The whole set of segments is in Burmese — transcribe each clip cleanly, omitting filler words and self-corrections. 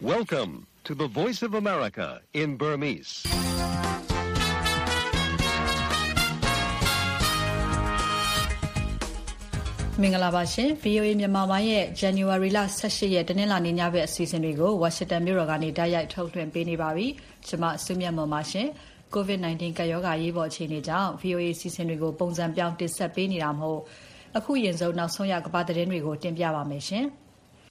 Welcome to the Voice of America in Burmese. ။မင်္ဂလာပါရှင် VOA မြန်မာပိုင်းရဲ့ January လ 18 ရက်တနင်္လာနေ့ညဘက်အစီအစဉ်တွေကို Washington မြို့တော်ကနေတိုက်ရိုက်ထုတ်လွှင့်ပေးနေပါပြီ။ကျွန်မစုမြတ်မွန်ပါရှင်။ COVID-19 ကပ်ရောဂါရေးပေါ်အခြေအနေကြောင့် VOA အစီအစဉ်တွေကိုပုံစံပြောင်းတင်ဆက်ပေးနေတာမို့အခုရင်ဆုံးနောက်ဆုံးရကမ္ဘာသတင်းတွေကိုတင်ပြပါမယ်ရှင်။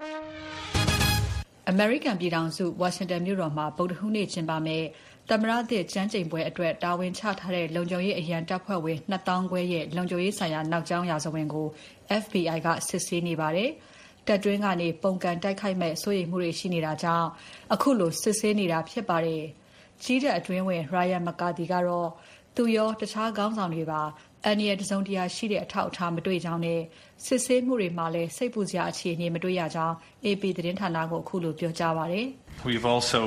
American ပြည်ထောင်စု Washington မြို့တော်မှာဗုဒ္ဓဟူးနေ့ကျင်းပမယ့်သမ္မတသစ်ကျမ်းကျိန်ပွဲအတွက်တာဝန်ချထားတဲ့လုံခြုံရေးအရန်တပ်ဖွဲ့ဝင်2000ခွဲရဲ့လုံခြုံရေးဆိုင်ရာနောက်ကြောင်းရာဇဝင်ကို FBI ကစစ်ဆေးနေပါတယ်။တပ်တွင်းကနေပုံကန်တိုက်ခိုက်မဲ့စိုးရိမ်မှုတွေရှိနေတာကြောင့်အခုလိုစစ်ဆေးနေတာဖြစ်ပါတယ်။ကြီးတဲ့အတွင်းဝင် Ryan McCarthy ကတော့သူရောတခြားခေါင်းဆောင်တွေပါအန္တရာယ်တစုံတရာရှိတဲ့အထောက်အထားမတွေ့ကြောင်းနဲ့စစ်ဆေးမှုတွေမှာလည်းစိတ်ပူစရာအခြေအနေမတွေ့ရကြောင်း AP သတင်းဌာနကိုအခုလိုပြောကြားပါတယ်။ We've also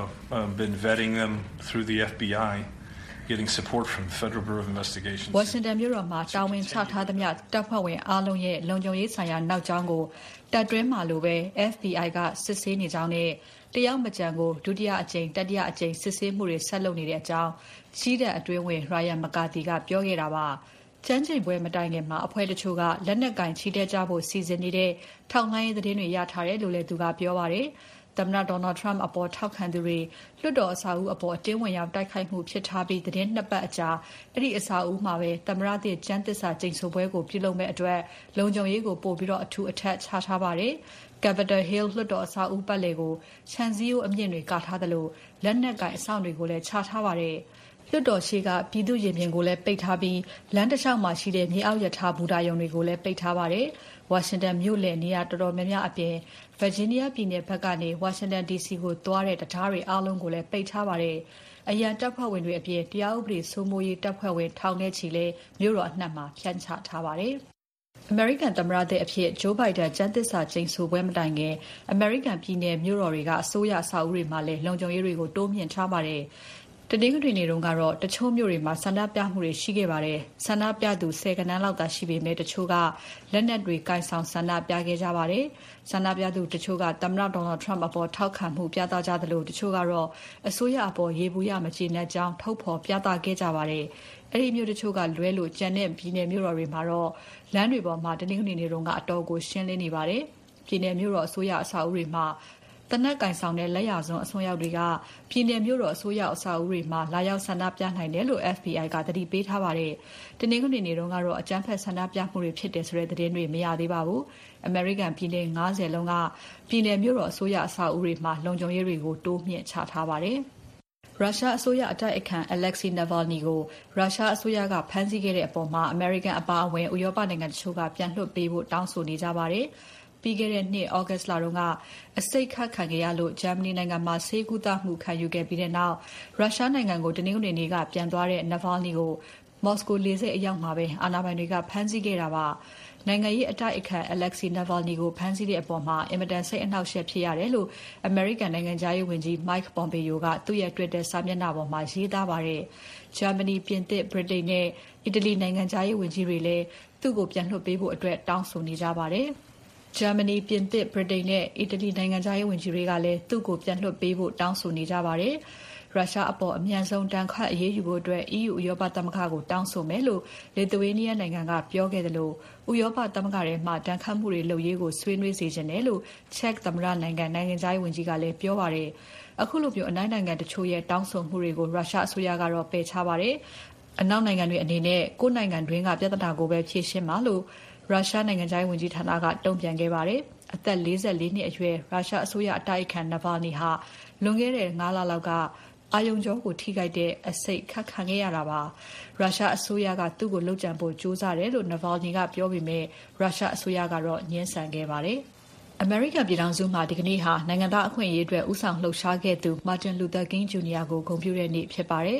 been vetting them through the FBI, getting support from the Federal Bureau of Investigation. Washington မြို့တော်မှာတာဝန်ချထားသမျှတပ်ဖွဲ့ဝင်အားလုံးရဲ့လုံခြုံရေးဆိုင်ရာနောက်ကြောင်းကိုတပ်တွင်းမှာလိုပဲ FBI ကစစ်ဆေးနေကြောင်းနဲ့တယောက်မကြံကိုဒုတိယအကြိမ်တတိယအကြိမ်စစ်ဆေးမှုတွေဆက်လုပ်နေတဲ့အကြောင်းကြီးတဲ့အတွင်းဝင် Ryan McCarthy ကပြောခဲ့တာပါ။ကျန်းကျင်ပွဲမတိုင်ခင်မှာအဖွဲ့တချို့ကလက်နက်ကင်ချီတက်ကြဖို့စီစဉ်နေတဲ့ထောက်လှမ်းရေးသတင်းတွေရထားတယ်လို့လည်းသူကပြောပါတယ်။သမ္မတ Donald Trump အပေါ်ထောက်ခံသူတွေလွှတ်တော်အဆောက်အဦအပေါ်အတင်းဝင်ရောက်တိုက်ခိုက်မှုဖြစ်ထားပြီးသတင်း2ပတ်အကြာအဲ့ဒီအဆောက်အဦမှာပဲသမ္မတသစ်ကျမ်းသစ္စာကျိန်ဆိုပွဲကိုပြုလုပ်မဲ့အတွက်လုံခြုံရေးကိုပို့ပြီးအထူးအထက်ချထားပါတယ်။ Capitol Hill လွှတ်တော်အဆောက်အဦပတ်လည်ကိုခြံစည်းရိုးအမြင့်တွေကာထားသလိုလက်နက်ကင်အဆောက်တွေကိုလည်းချထားပါတယ်။လွှတ်တော်ရှိကပြည်သူရင်ပြင်ကိုလည်းပိတ်ထားပြီးလမ်းတစ်လျှောက်မှာရှိတဲ့မြေအောက်ရထားဘူတာရုံတွေကိုလည်းပိတ်ထားပါတယ်။ Washington မြို့လယ်နေရာတော်တော်များများအပြင် Virginia ပြည်နယ်ဘက်ကနေ Washington DC ကိုသွားတဲ့တံတားတွေအားလုံးကိုလည်းပိတ်ထားပါတယ်။အရန်တပ်ဖွဲ့ဝင်တွေအပြင်တရားဥပဒေစိုးမိုးရေးတပ်ဖွဲ့ဝင်ထောင်နဲ့ချီလည်းမြို့တော်အနှံ့မှာဖြန့်ချထားပါတယ်။ American သမ္မတသစ်အဖြစ် Joe Biden ကျမ်းသစ္စာကျိန်ဆိုပွဲမတိုင်ခင် American ပြည်နယ်မြို့တော်တွေကအစိုးရအဆောက်အဦတွေမှာလည်းလုံခြုံရေးတွေကိုတိုးမြှင့်ထားပါတယ်။တနင်္ဂနွေနေ့တုန်းကတော့တချို့မြို့တွေမှာဆန္ဒပြမှုတွေရှိခဲ့ပါတယ်။ဆန္ဒပြသူ10ကဏန်းလောက်သာရှိပေမဲ့တချို့ကလက်နက်တွေကင်ဆောင်ဆန္ဒပြခဲ့ကြပါတယ်။ဆန္ဒပြသူတချို့ကသမ္မတ Donald Trump အပေါ်ထောက်ခံမှုပြသကြသလိုတချို့ကတော့အစိုးရအပေါ်ရေဘူးရမကျေနပ်ကြောင်းထုတ်ဖော်ပြသခဲ့ကြပါတယ်။အဲ့ဒီမြို့တချို့ကလွဲလို့ကျန်တဲ့ပြည်နယ်မြို့တော်တွေမှာတော့လမ်းတွေပေါ်မှာတနင်္ဂနွေနေ့တုန်းကအတော်ကိုရှင်းလင်းနေပါတယ်။ပြည်နယ်မြို့တော်အစိုးရအဆောက်အဦတွေမှာတနက်ကင်ဆောင်တဲ့လက်ရစွန်းအစွန်းရောက်တွေကပြည်နယ်မြို့တော်အစိုးရအဆောက်အဦတွေမှာလာရောက်ဆန္ဒပြနိုင်တယ်လို့ FBI ကသတိပေးထားပါတယ်။တနင်္ဂနွေနေ့တုန်းကတော့အကြမ်းဖက်ဆန္ဒပြမှုတွေဖြစ်တယ်ဆိုတဲ့သတင်းတွေမရသေးပါဘူး။ American ပြည်နယ်50လုံးကပြည်နယ်မြို့တော်အစိုးရအဆောက်အဦတွေမှာလုံခြုံရေးတွေကိုတိုးမြှင့်ချထားပါတယ်။ရုရှားအစိုးရအတိုက်အခံ Alexei Navalny ကိုရုရှားအစိုးရကဖမ်းဆီးခဲ့တဲ့အပေါ်မှာ American အပါအဝင်ဥရောပနိုင်ငံတချို့ကပြန်လွှတ်ပေးဖို့တောင်းဆိုနေကြပါတယ်။ပြီးခဲ့တဲ့နှစ် August လတုန်းကအဆိပ်ခတ်ခံခဲ့ရလို့ဂျာမနီနိုင်ငံမှာဆေးကုသမှုခံယူခဲ့ပြီးတဲ့နောက်ရုရှားနိုင်ငံကိုတနင်္ဂနွေနေ့ကပြန်သွားတဲ့ Navalny ကိုမော်စကိုလေဆိပ်အရောက်မှာပဲအာဏာပိုင်တွေကဖမ်းဆီးခဲ့တာပါ။နိုင်ငံရေးအတိုက်အခံ Alexei Navalny ကိုဖမ်းဆီးတဲ့အပေါ်မှာအင်မတန်စိတ်အနှောက်အယှက်ဖြစ်ရတယ်လို့ American နိုင်ငံခြားရေးဝန်ကြီး Mike Pompeo ကသူ့ရဲ့ Twitter စာမျက်နှာပေါ်မှာရေးသားပါတယ်။ ဂျာမနီ၊ပြင်သစ်၊ဗြိတိန်နဲ့အီတလီနိုင်ငံခြားရေးဝန်ကြီးတွေလည်းသူ့ကိုပြန်လွှတ်ပေးဖို့အတွက်တောင်းဆိုနေကြပါတယ်။ဂျာမနီ၊ပြင်သစ်၊ဗြိတိန်နဲ့အီတလီနိုင်ငံခြားရေးဝန်ကြီးတွေကလည်းသူ့ကိုပြန်လွှတ်ပေးဖို့တောင်းဆိုနေကြပါတယ်။ရုရှားအပေါ်အမြန်ဆုံးတန်ခတ်အရေးယူဖို့အတွက် EU ဥရောပသမဂ္ဂကိုတောင်းဆိုမယ်လို့ Lithuania နိုင်ငံကပြောခဲ့တယ်လို့ဥရောပသမဂ္ဂထဲမှာတန်ခတ်မှုတွေလုပ်ရေးကိုဆွေးနွေးစေချင်တယ်လို့ Czech သမ္မတနိုင်ငံခြားရေးဝန်ကြီးကလည်းပြောပါတယ်။အခုလိုမျိုးအနောက်နိုင်ငံတချို့ရဲ့တောင်းဆိုမှုတွေကိုရုရှားအစိုးရကတော့ပယ်ချပါတယ်။အနောက်နိုင်ငံတွေအနေနဲ့ကိုယ့်နိုင်ငံတွင်းကပြဿနာကိုပဲဖြေရှင်းပါလို့ရုရှားနိုင်ငံခြားရေးဝန်ကြီးဌာနကတုံ့ပြန်ခဲ့ပါတယ်။အသက်44နှစ်အရွယ်ရုရှားအစိုးရအတိုက်အခံ Navalny ဟာလွန်ခဲ့တဲ့5လလောက်ကအာရုံကြောကိုထိခိုက်တဲ့အဆိပ်ခတ်ခံခဲ့ရတာပါ။ရုရှားအစိုးရကသူ့ကိုလုပ်ကြံဖို့ကြိုးစားတယ်လို့ Navalny ကပြောပေမဲ့ရုရှားအစိုးရကတော့ငြင်းဆန်ခဲ့ပါတယ်။ American ပြည်ထောင်စုမှာဒီကနေ့ဟာနိုင်ငံသားအခွင့်အရေးအတွက်ဦးဆောင်လှုပ်ရှားခဲ့သူ Martin Luther King Jr. ကိုဂုဏ်ပြုတဲ့နေ့ဖြစ်ပါတယ်။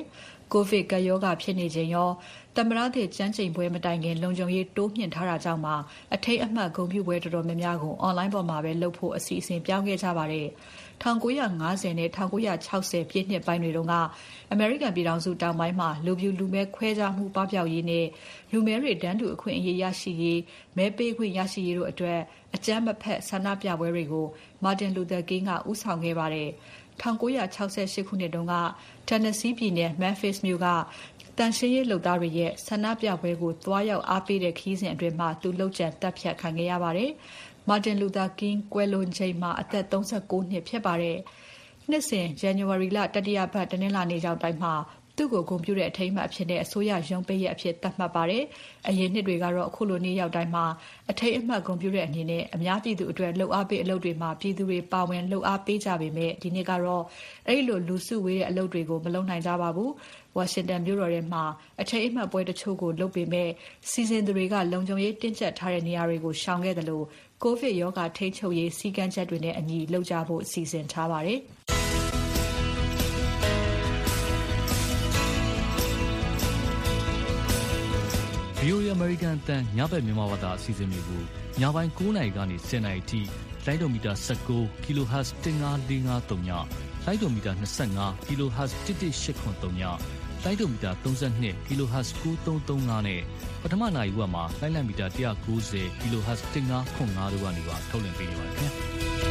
ကိုဗစ်ကပ်ရောဂါဖြစ်နေချိန်ရောသမ္မတသစ်ကျမ်းကျိန်ပွဲမတိုင်ခင်လုံခြုံရေးတိုးမြှင့်ထားတာကြောင့်မှအထိမ်းအမှတ်ဂုဏ်ပြုပွဲတော်တော်များများကို online ပေါ်မှာပဲလုပ်ဖို့အစီအစဉ်ပြောင်းခဲ့ကြပါတယ်။ 1950နဲ့1960ပြည့်နှစ်ပိုင်းတွေတုန်းကအမေရိကန်ပြည်ထောင်စုတောင်ပိုင်းမှာလူဖြူလူမဲခွဲခြားမှုပပျောက်ရေးနဲ့လူမဲတွေတန်းတူအခွင့်အရေးရရှိရေးမဲပေးခွင့်ရရှိရေးတို့အတွက်အကြမ်းမဖက်ဆန္ဒပြပွဲတွေကို Martin Luther King ကဦးဆောင်ခဲ့ပါတယ်။ 1968 ခုနှစ်တုန်းက Tennessee ပြည်နယ် Memphis မြို့ကသန့်ရှင်းရေးလုပ်သားတွေရဲ့ဆန္ဒပြပွဲကိုသွားရောက်အားပေးတဲ့ခရီးစဉ်အတွင်းသူလုပ်ကြံသတ်ဖြတ်ခံခဲ့ရပါတယ်။ Martin Luther King ကွယ်လွန်ချိန်မှာအသက်39နှစ်ဖြစ်ပါတယ်။နှစ်စဉ် ဇန်နဝါရီလတတိယပတ်တနင်္လာနေ့ရောက်တိုင်းမှာသူ့ကိုဂုဏ်ပြုတဲ့အထိမ်းအမှတ်အဖြစ်အစိုးရရုံးပိတ်ရက်အဖြစ်သတ်မှတ်ပါတယ်။အရင်နှစ်တွေကတော့အခုလိုနေ့ရောက်တိုင်းမှာအထိမ်းအမှတ်ဂုဏ်ပြုတဲ့အနေနဲ့အများပြည်သူအတွက်လှုပ်အားပေးအလုပ်တွေမှာပြည်သူတွေပါဝင်လှုပ်အားပေးကြပေမဲ့ဒီနှစ်ကတော့အဲ့လိုလူစုဝေးတဲ့အလုပ်တွေကိုမလုပ်နိုင်ကြပါဘူး။ ဝါရှင်တန်မြို့တော်ထဲမှာအထိမ်းအမှတ်ပွဲတချို့ကိုလုပ်ပေမဲ့စီစဉ်သူတွေကလုံခြုံရေးတင်းကျပ်ထားတဲ့နေရာတွေကိုရှောင်ခဲ့တယ်လို့ကိုဗစ်ရောဂါထိန်းချုပ်ရေးစည်းကမ်းချက်တွေနဲ့အညီလုပ်ကြဖို့စီစဉ်ထားပါတယ်။ VOA American အသံညဘက်မြန်မာဘာသာအစီအစဉ်တွေကိုညပိုင်း9:00နာရီကနေ10:00နာရီထိလိုင်းဒိုမီတာ19 kHz 15453ညလိုင်းဒိုမီတာ25 kHz 11883ညလိုင်းဒိုမီတာ32 kHz 9335နဲ့ပထမနာရီဝက်မှာလိုင်းလံမီတာ190 kHz 1505တို့ကနေပါထုတ်လွှင့်ပေးနေပါတယ်ခင်ဗျာ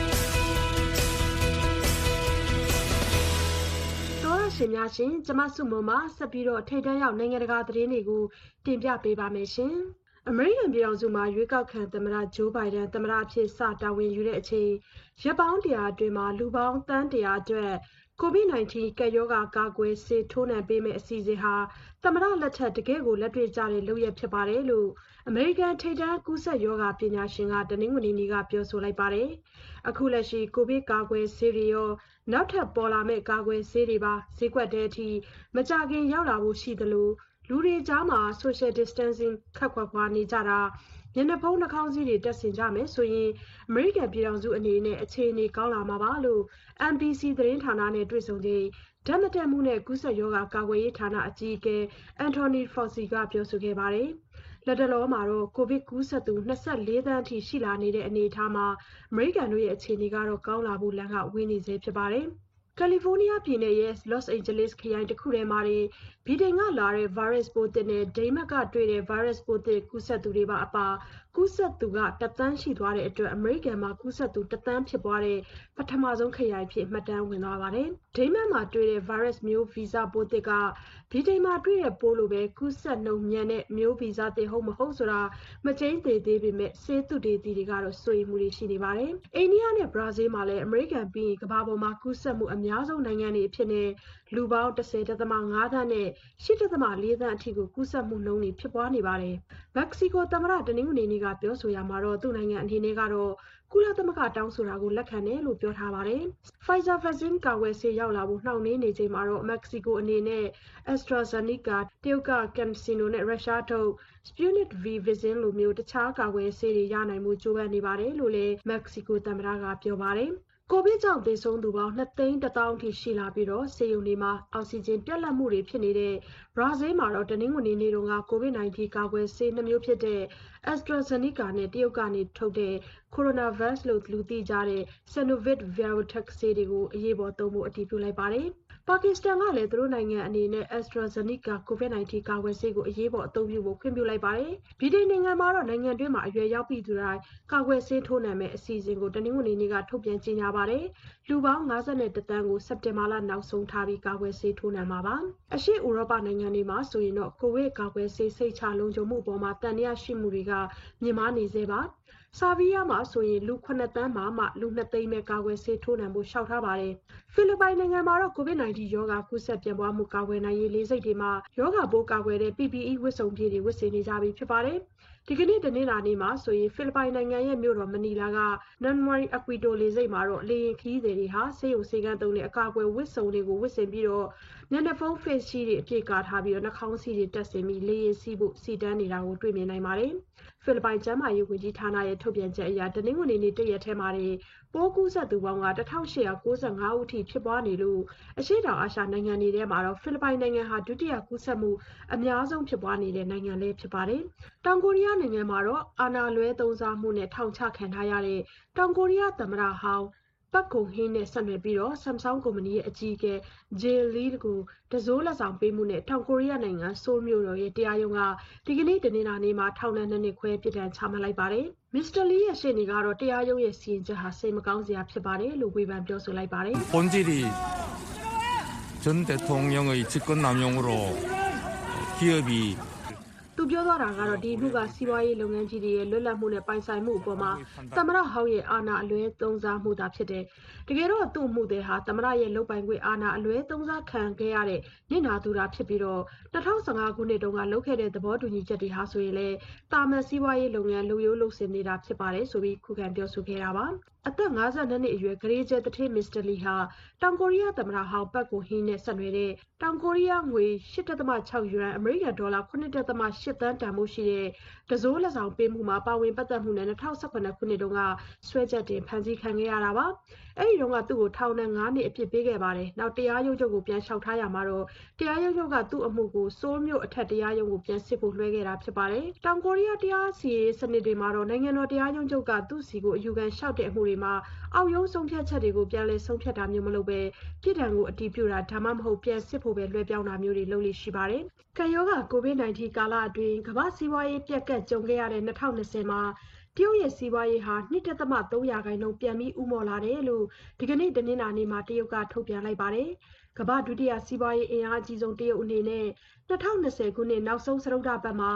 ရှင်များရှင်ကျမစုမုံမှာဆက်ပြီးတော့ထိပ်တန်းရောက်နိုင်ငံတကာသတင်းတွေကိုတင်ပြပေးပါမယ်ရှင်။အမေရိကန်ပြည်ထောင်စုမှာရွေးကောက်ခံသမ္မတဂျိုးဘိုင်ဒန်သမ္မတအဖြစ်စတာဝန်ယူတဲ့အချိန်ရက်ပေါင်း100အတွင်းမှာလူပေါင်းသန်း100အတွက် COVID-19 ကပ်ရောဂါကာကွယ်ဆေးထိုးနှံပေးမယ့်အစီအစဉ်ဟာသမ္မတလက်ထက်တကယ်ကိုလက်တွေ့ကျတဲ့လုပ်ရဖြစ်ပါတယ်လို့အမေရိကန်ထိပ်တန်းကူးစက်ရောဂါပညာရှင်ကတနင်္ဂနွေနေ့ကပြောဆိုလိုက်ပါတယ်။အခုလက်ရှိကိုဗစ်ကာကွယ်ဆေးတွေရောနောက်ထပ်ပေါ်လာမယ့်ကာကွယ်ဆေးတွေပါဈေးကွက်တဲ့အထိမကြခင်ရောက်လာဖို့ရှိသလိုလူတွေကြားမှာ social distancing ခပ်ခွာခွာနေကြတာမျက်နှာဖုံးနှာခေါင်းစည်းတွေတပ်ဆင်ကြမယ်ဆိုရင်အမေရိကန်ပြည်ထောင်စုအနေနဲ့အခြေအနေကောင်းလာမှာပါလို့ NBC သတင်းဌာနနဲ့တွေ့ဆုံချိန်ဓာတ်မတည့်မှုနဲ့ကူးစက်ရောဂါကာကွယ်ရေးဌာနအကြီးအကဲ Anthony Fauci ကပြောဆိုခဲ့ပါတယ်။လက်တလောမှာတော့ကိုဗစ်ကူးစက်သူ24သန်းအထိရှိလာနေတဲ့အနေအထားမှာအမေရိကန်တို့ရဲ့အခြေအနေကတော့ကောင်းလာဖို့လမ်းကဝေးနေသေးဖြစ်ပါတယ်။ကယ်လီဖိုးနီးယားပြည်နယ်ရဲ့ Los Angeles ခရိုင်တစ်ခုထဲမှာဗြိတိန်ကလာတဲ့ virus ပိုးသစ်နဲ့ဒိန်းမတ်ကတွေ့တဲ့ virus ပိုးသစ်ကူးစက်သူတွေပါအပါကူးစက်သူက1သန်းရှိသွားတဲ့အတွက်အမေရိကန်မှာကူးစက်သူ1သန်းဖြစ်သွားတဲ့ပထမဆုံးခရိုင်ဖြစ်မှတ်တမ်းဝင်သွားပါတယ်။ဒိန်းမတ်မှာတွေ့တဲ့ virus မျိုးဗီဇပိုးသစ်ကဗြိတိန်မှာတွေ့တဲ့ပိုးလိုပဲကူးစက်နှုန်းမြန်တဲ့မျိုးဗီဇသစ်ဟုတ်မဟုတ်ဆိုတာမကျိန်းသေသေးပေမဲ့ဆေးသုတေသီတွေကတော့စိုးရိမ်မှုတွေရှိနေပါတယ်။အိန္ဒိယနဲ့ဘရာဇီးမှာလည်းအမေရိကန်ပြီးရင်ကမ္ဘာပေါ်မှာကူးစက်မှုအများဆုံးနိုင်ငံတွေအဖြစ်နဲ့လူပေါင်း10.5 သန်းနဲ့ 8.4 သန်းအထိကိုကူးစက်မှုနှုန်းတွေဖြစ်ပွားနေပါတယ်။မက္ကဆီကိုသမ္မတတနင်္ဂနွေနေ့ကပြောဆိုရာမှာတော့သူ့နိုင်ငံအနေနဲ့ကတော့ကုလသမဂ္ဂတောင်းဆိုတာကိုလက်ခံတယ်လို့ပြောထားပါတယ်။ Pfizer vaccine ကာကွယ်ဆေးရောက်လာဖို့နှောင့်နှေးနေချိန်မှာတော့မက္ကဆီကိုအနေနဲ့ AstraZeneca တရုတ်က CanSino နဲ့ရုရှားထုတ် Sputnik V vaccine လိုမျိုးတခြားကာကွယ်ဆေးတွေရနိုင်မှုကြိုးပမ်းနေပါတယ်လို့လည်းမက္ကဆီကိုသမ္မတကပြောပါတယ်။ကိုဗစ်ကြောင့်သေဆုံးသူပေါင်း2,100,000အထိရှိလာပြီးတော့ဆေးရုံတွေမှာအောက်ဆီဂျင်ပြတ်လတ်မှုတွေဖြစ်နေတဲ့ဘရာဇီးမှာတော့တနင်္ဂနွေနေ့တုန်းက COVID-19 ကာကွယ်ဆေး2မျိုးဖြစ်တဲ့ AstraZeneca နဲ့တရုတ်ကနေထုတ်တဲ့ Coronavac လို့လူသိကြတဲ့ Sinovac Biotech ဆေးတွေကိုအရေးပေါ်သုံးဖို့အတည်ပြုလိုက်ပါတယ်။ပါကစ္စတန်ကလည်းသူတို့နိုင်ငံအနေနဲ့ AstraZeneca COVID-19 ကာကွယ်ဆေးကိုအရေးပေါ်အသုံးပြုဖို့ခွင့်ပြုလိုက်ပါတယ်။ဗြိတိန်နိုင်ငံမှာတော့နိုင်ငံတွင်းမှာအရွယ်ရောက်ပြီးသူတိုင်းကာကွယ်ဆေးထိုးနှံမယ့်အစီအစဉ်ကိုတနင်္ဂနွေနေ့ကထုတ်ပြန်ကြေညာပါတယ်။လူပေါင်း51သန်းကိုစက်တင်ဘာလနောက်ဆုံးထားပြီးကာကွယ်ဆေးထိုးနှံမှာပါ။အရှေ့ဥရောပနိုင်ငံတွေမှာဆိုရင်တော့ကိုဗစ်ကာကွယ်ဆေးစိတ်ချလုံခြုံမှုပေါ်မှာတန်တရားရှိမှုတွေကမြင့်မားနေသေးပါ။ဆာဗီးယားမှာဆိုရင်လူ9သန်းမှာမှလူ2သိန်းပဲကာကွယ်ဆေးထိုးနှံဖို့လျှောက်ထားပါတယ်။ဖိလစ်ပိုင်နိုင်ငံမှာတော့ COVID-19 ရောဂါကူးစက်ပြန့်ပွားမှုကာကွယ်နိုင်ရေးလေဆိပ်တွေမှာရောဂါပိုးကာကွယ်တဲ့ PPE ဝတ်စုံပြည့်တွေဝတ်ဆင်နေကြပြီဖြစ်ပါတယ်။ဒီကနေ့တနေ့လာနေမှာဆိုရင်ဖိလစ်ပိုင်နိုင်ငံရဲ့မြို့တော်မနီလာက Nanoy Aquino လေဆိပ်မှာတော့လေယာဉ်ခရီးသည်တွေဟာဆေးရုံဆေးကန်းသုံးတဲ့အကာအကွယ်ဝတ်စုံတွေကိုဝတ်ဆင်ပြီးတော့မျက်နှာဖုံး face shield တွေအပြည့်ကာထားပြီးတော့နှာခေါင်းစည်းတွေတပ်ဆင်ပြီးလေယာဉ်စီးဖို့စီတန်းနေတာကိုတွေ့မြင်နိုင်ပါတယ်။ဖိလစ်ပိုင်ကျန်းမာရေးဝန်ကြီးဌာနရဲ့ထုတ်ပြန်ချက်အရတနင်္ဂနွေနေ့တရက်ထဲမှာပိုးကူးစက်သူပေါင်းက1895ဦးထိဖြစ်ပွားနေလို့အရှေ့တောင်အာရှနိုင်ငံတွေထဲမှာတော့ဖိလစ်ပိုင်နိုင်ငံဟာဒုတိယကူးစက်မှုအများဆုံးဖြစ်ပွားနေတဲ့နိုင်ငံလည်းဖြစ်ပါတယ်။တောင်ကိုရီးယားနိုင်ငံမှာတော့အာဏာလွဲသုံးစားမှုနဲ့ထောင်ချခံထားရတဲ့တောင်ကိုရီးယားသမ္မတဟောင်းပတ်ကုံဟင်းနဲ့ဆက်နွယ်ပြီးတော့ Samsung ကုမ္ပဏီရဲ့အကြီးအကဲ Jay Lee ကိုတစိုးလက်ဆောင်ပေးမှုနဲ့တောင်ကိုရီးယားနိုင်ငံဆိုးလ်မြို့တော်ရဲ့တရားရုံးကဒီကနေ့တနင်္လာနေ့မှာထောင်ဒဏ်2နှစ်ခွဲပြစ်ဒဏ်ချမှတ်လိုက်ပါတယ်။ Mr. Lee ရဲ့ရှေ့နေကတော့တရားရုံးရဲ့စီရင်ချက်ဟာစိတ်မကောင်းစရာဖြစ်ပါတယ်လို့ဝေဖန်ပြောဆိုလိုက်ပါတယ်။ 본질이 전 대통령의 직권남용으로 기업이 သူပြောသွားတာကတော့ဒီမှုကစီးပွားရေးလုပ်ငန်းကြီးတွေရဲ့လွတ်လပ်မှုနဲ့ပိုင်ဆိုင်မှုအပေါ်မှာသမ္မတဟောင်းရဲ့အာဏာအလွဲသုံးစားမှုသာဖြစ်တယ်။တကယ်တော့သူ့မှုတွေဟာသမ္မတရဲ့လုပ်ပိုင်ခွင့်အာဏာအလွဲသုံးစားခံခဲ့ရတဲ့နစ်နာသူတာဖြစ်ပြီးတော့2015ခုနှစ်တုန်းကလုပ်ခဲ့တဲ့သဘောတူညီချက်တွေဟာဆိုရင်လည်းတာမန်စီးပွားရေးလုပ်ငန်းလုပ်ရိုးလုပ်စဉ်နေတာဖြစ်ပါတယ်ဆိုပြီးခုခံပြောဆိုခဲ့တာပါ။အသက်52နှစ်အရွယ်ဂရေကျဲတထေး Mr. Lee ဟာတောင်ကိုရီးယားသမ္မတဟောင်းပတ်ကိုဟင်းနဲ့ဆက်နွယ်တဲ့တောင်ကိုရီးယားငွေ 8.6 ယွမ်အမေရိကန်ဒေါ်လာ 9.8 သန်းတန်ဖိုးရှိတဲ့တစိုးလက်ဆောင်ပေးမှုမှာပါဝင်ပတ်သက်မှုနဲ့2018ခုနှစ်တုန်းကဆွဲချက်တင်ဖမ်းဆီးခံခဲ့ရတာပါ။အဲဒီတုန်းကသူ့ကိုထောင်ဒဏ်9နှစ်အပြစ်ပေးခဲ့ပါတယ်။နောက်တရားရုံးချုပ်ကိုပြန်လျှောက်ထားရမှာတော့တရားရုံးချုပ်ကသူ့အမှုကိုဆိုးလ်မြို့အထက်တရားရုံးကိုပြန်စစ်ဖို့လွှဲခဲ့တာဖြစ်ပါတယ်။တောင်ကိုရီးယားတရားစီရင်စနစ်တွေမှာတော့နိုင်ငံတော်တရားရုံးချုပ်ကသူ့စီကိုအယူခံလျှောက်တဲ့အမှုတွေမှာအောက်ရုံးဆုံးဖြတ်ချက်တွေကိုပြန်လည်ဆုံးဖြတ်တာမျိုးမလုပ်ဘဲပြည်ထောင်ကိုအတည်ပြုတာဒါမှမဟုတ်ပြန်စစ်ဖို့ပဲလွှဲပြောင်းတာမျိုးတွေလုပ်လို့ရှိပါတယ်။ကံရောဂါ COVID-19 ကာလအတွင်းကမ္ဘာစီးပွားရေးပြက်ကတ်ကြုံခဲ့ရတဲ့2020မှာတရုတ်ရဲ့စီးပွားရေးဟာ 2.3% ပြန်ပြီးဦးမော့လာတယ်လို့ဒီကနေ့တနင်္လာနေ့မှာတရုတ်ကထုတ်ပြန်လိုက်ပါတယ်။ကမ္ဘာဒုတိယစီးပွားရေးအင်အားအကြီးဆုံးတရုတ်အနေနဲ့2020ခုနှစ်နောက်ဆုံးစတုတ္ထပတ်မှာ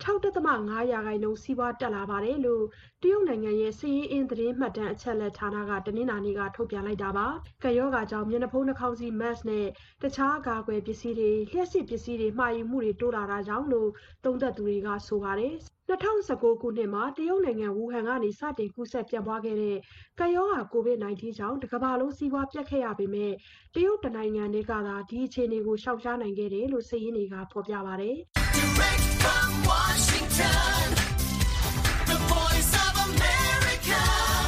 6.5% စီးပွားတက်လာပါတယ်လို့တရုတ်နိုင်ငံရဲ့စီးရင်အင်းသတင်းမှတ်တမ်းအချက်အလက်ဌာနကတနင်္လာနေ့ကထုတ်ပြန်လိုက်တာပါ။ကပ်ရောဂါကြောင့်မျက်နှာဖုံးနှာခေါင်းစည်း mask နဲ့တခြားအကာအကွယ်ပစ္စည်းတွေလျှပ်စစ်ပစ္စည်းတွေမှာယူမှုတွေတိုးလာတာကြောင့်လို့သုံးသပ်သူတွေကဆိုပါတယ်။2019ခုနှစ်မှာတရုတ်နိုင်ငံဝူဟန်ကနေစတင်ကူးစက်ပြန့်ပွားခဲ့တဲ့ကပ်ရောဂါ COVID-19 ကြောင့်တစ်ကမ္ဘာလုံးစီးပွားပြတ်ခဲ့ရပေမဲ့တရုတ်နိုင်ငံတွေကသာဒီအခြေအနေကိုရှောင်ရှားနိုင်ခဲ့တယ်လို့စာရင်းတွေကဖော်ပြပါတယ်။ Direct from Washington, the voice of America,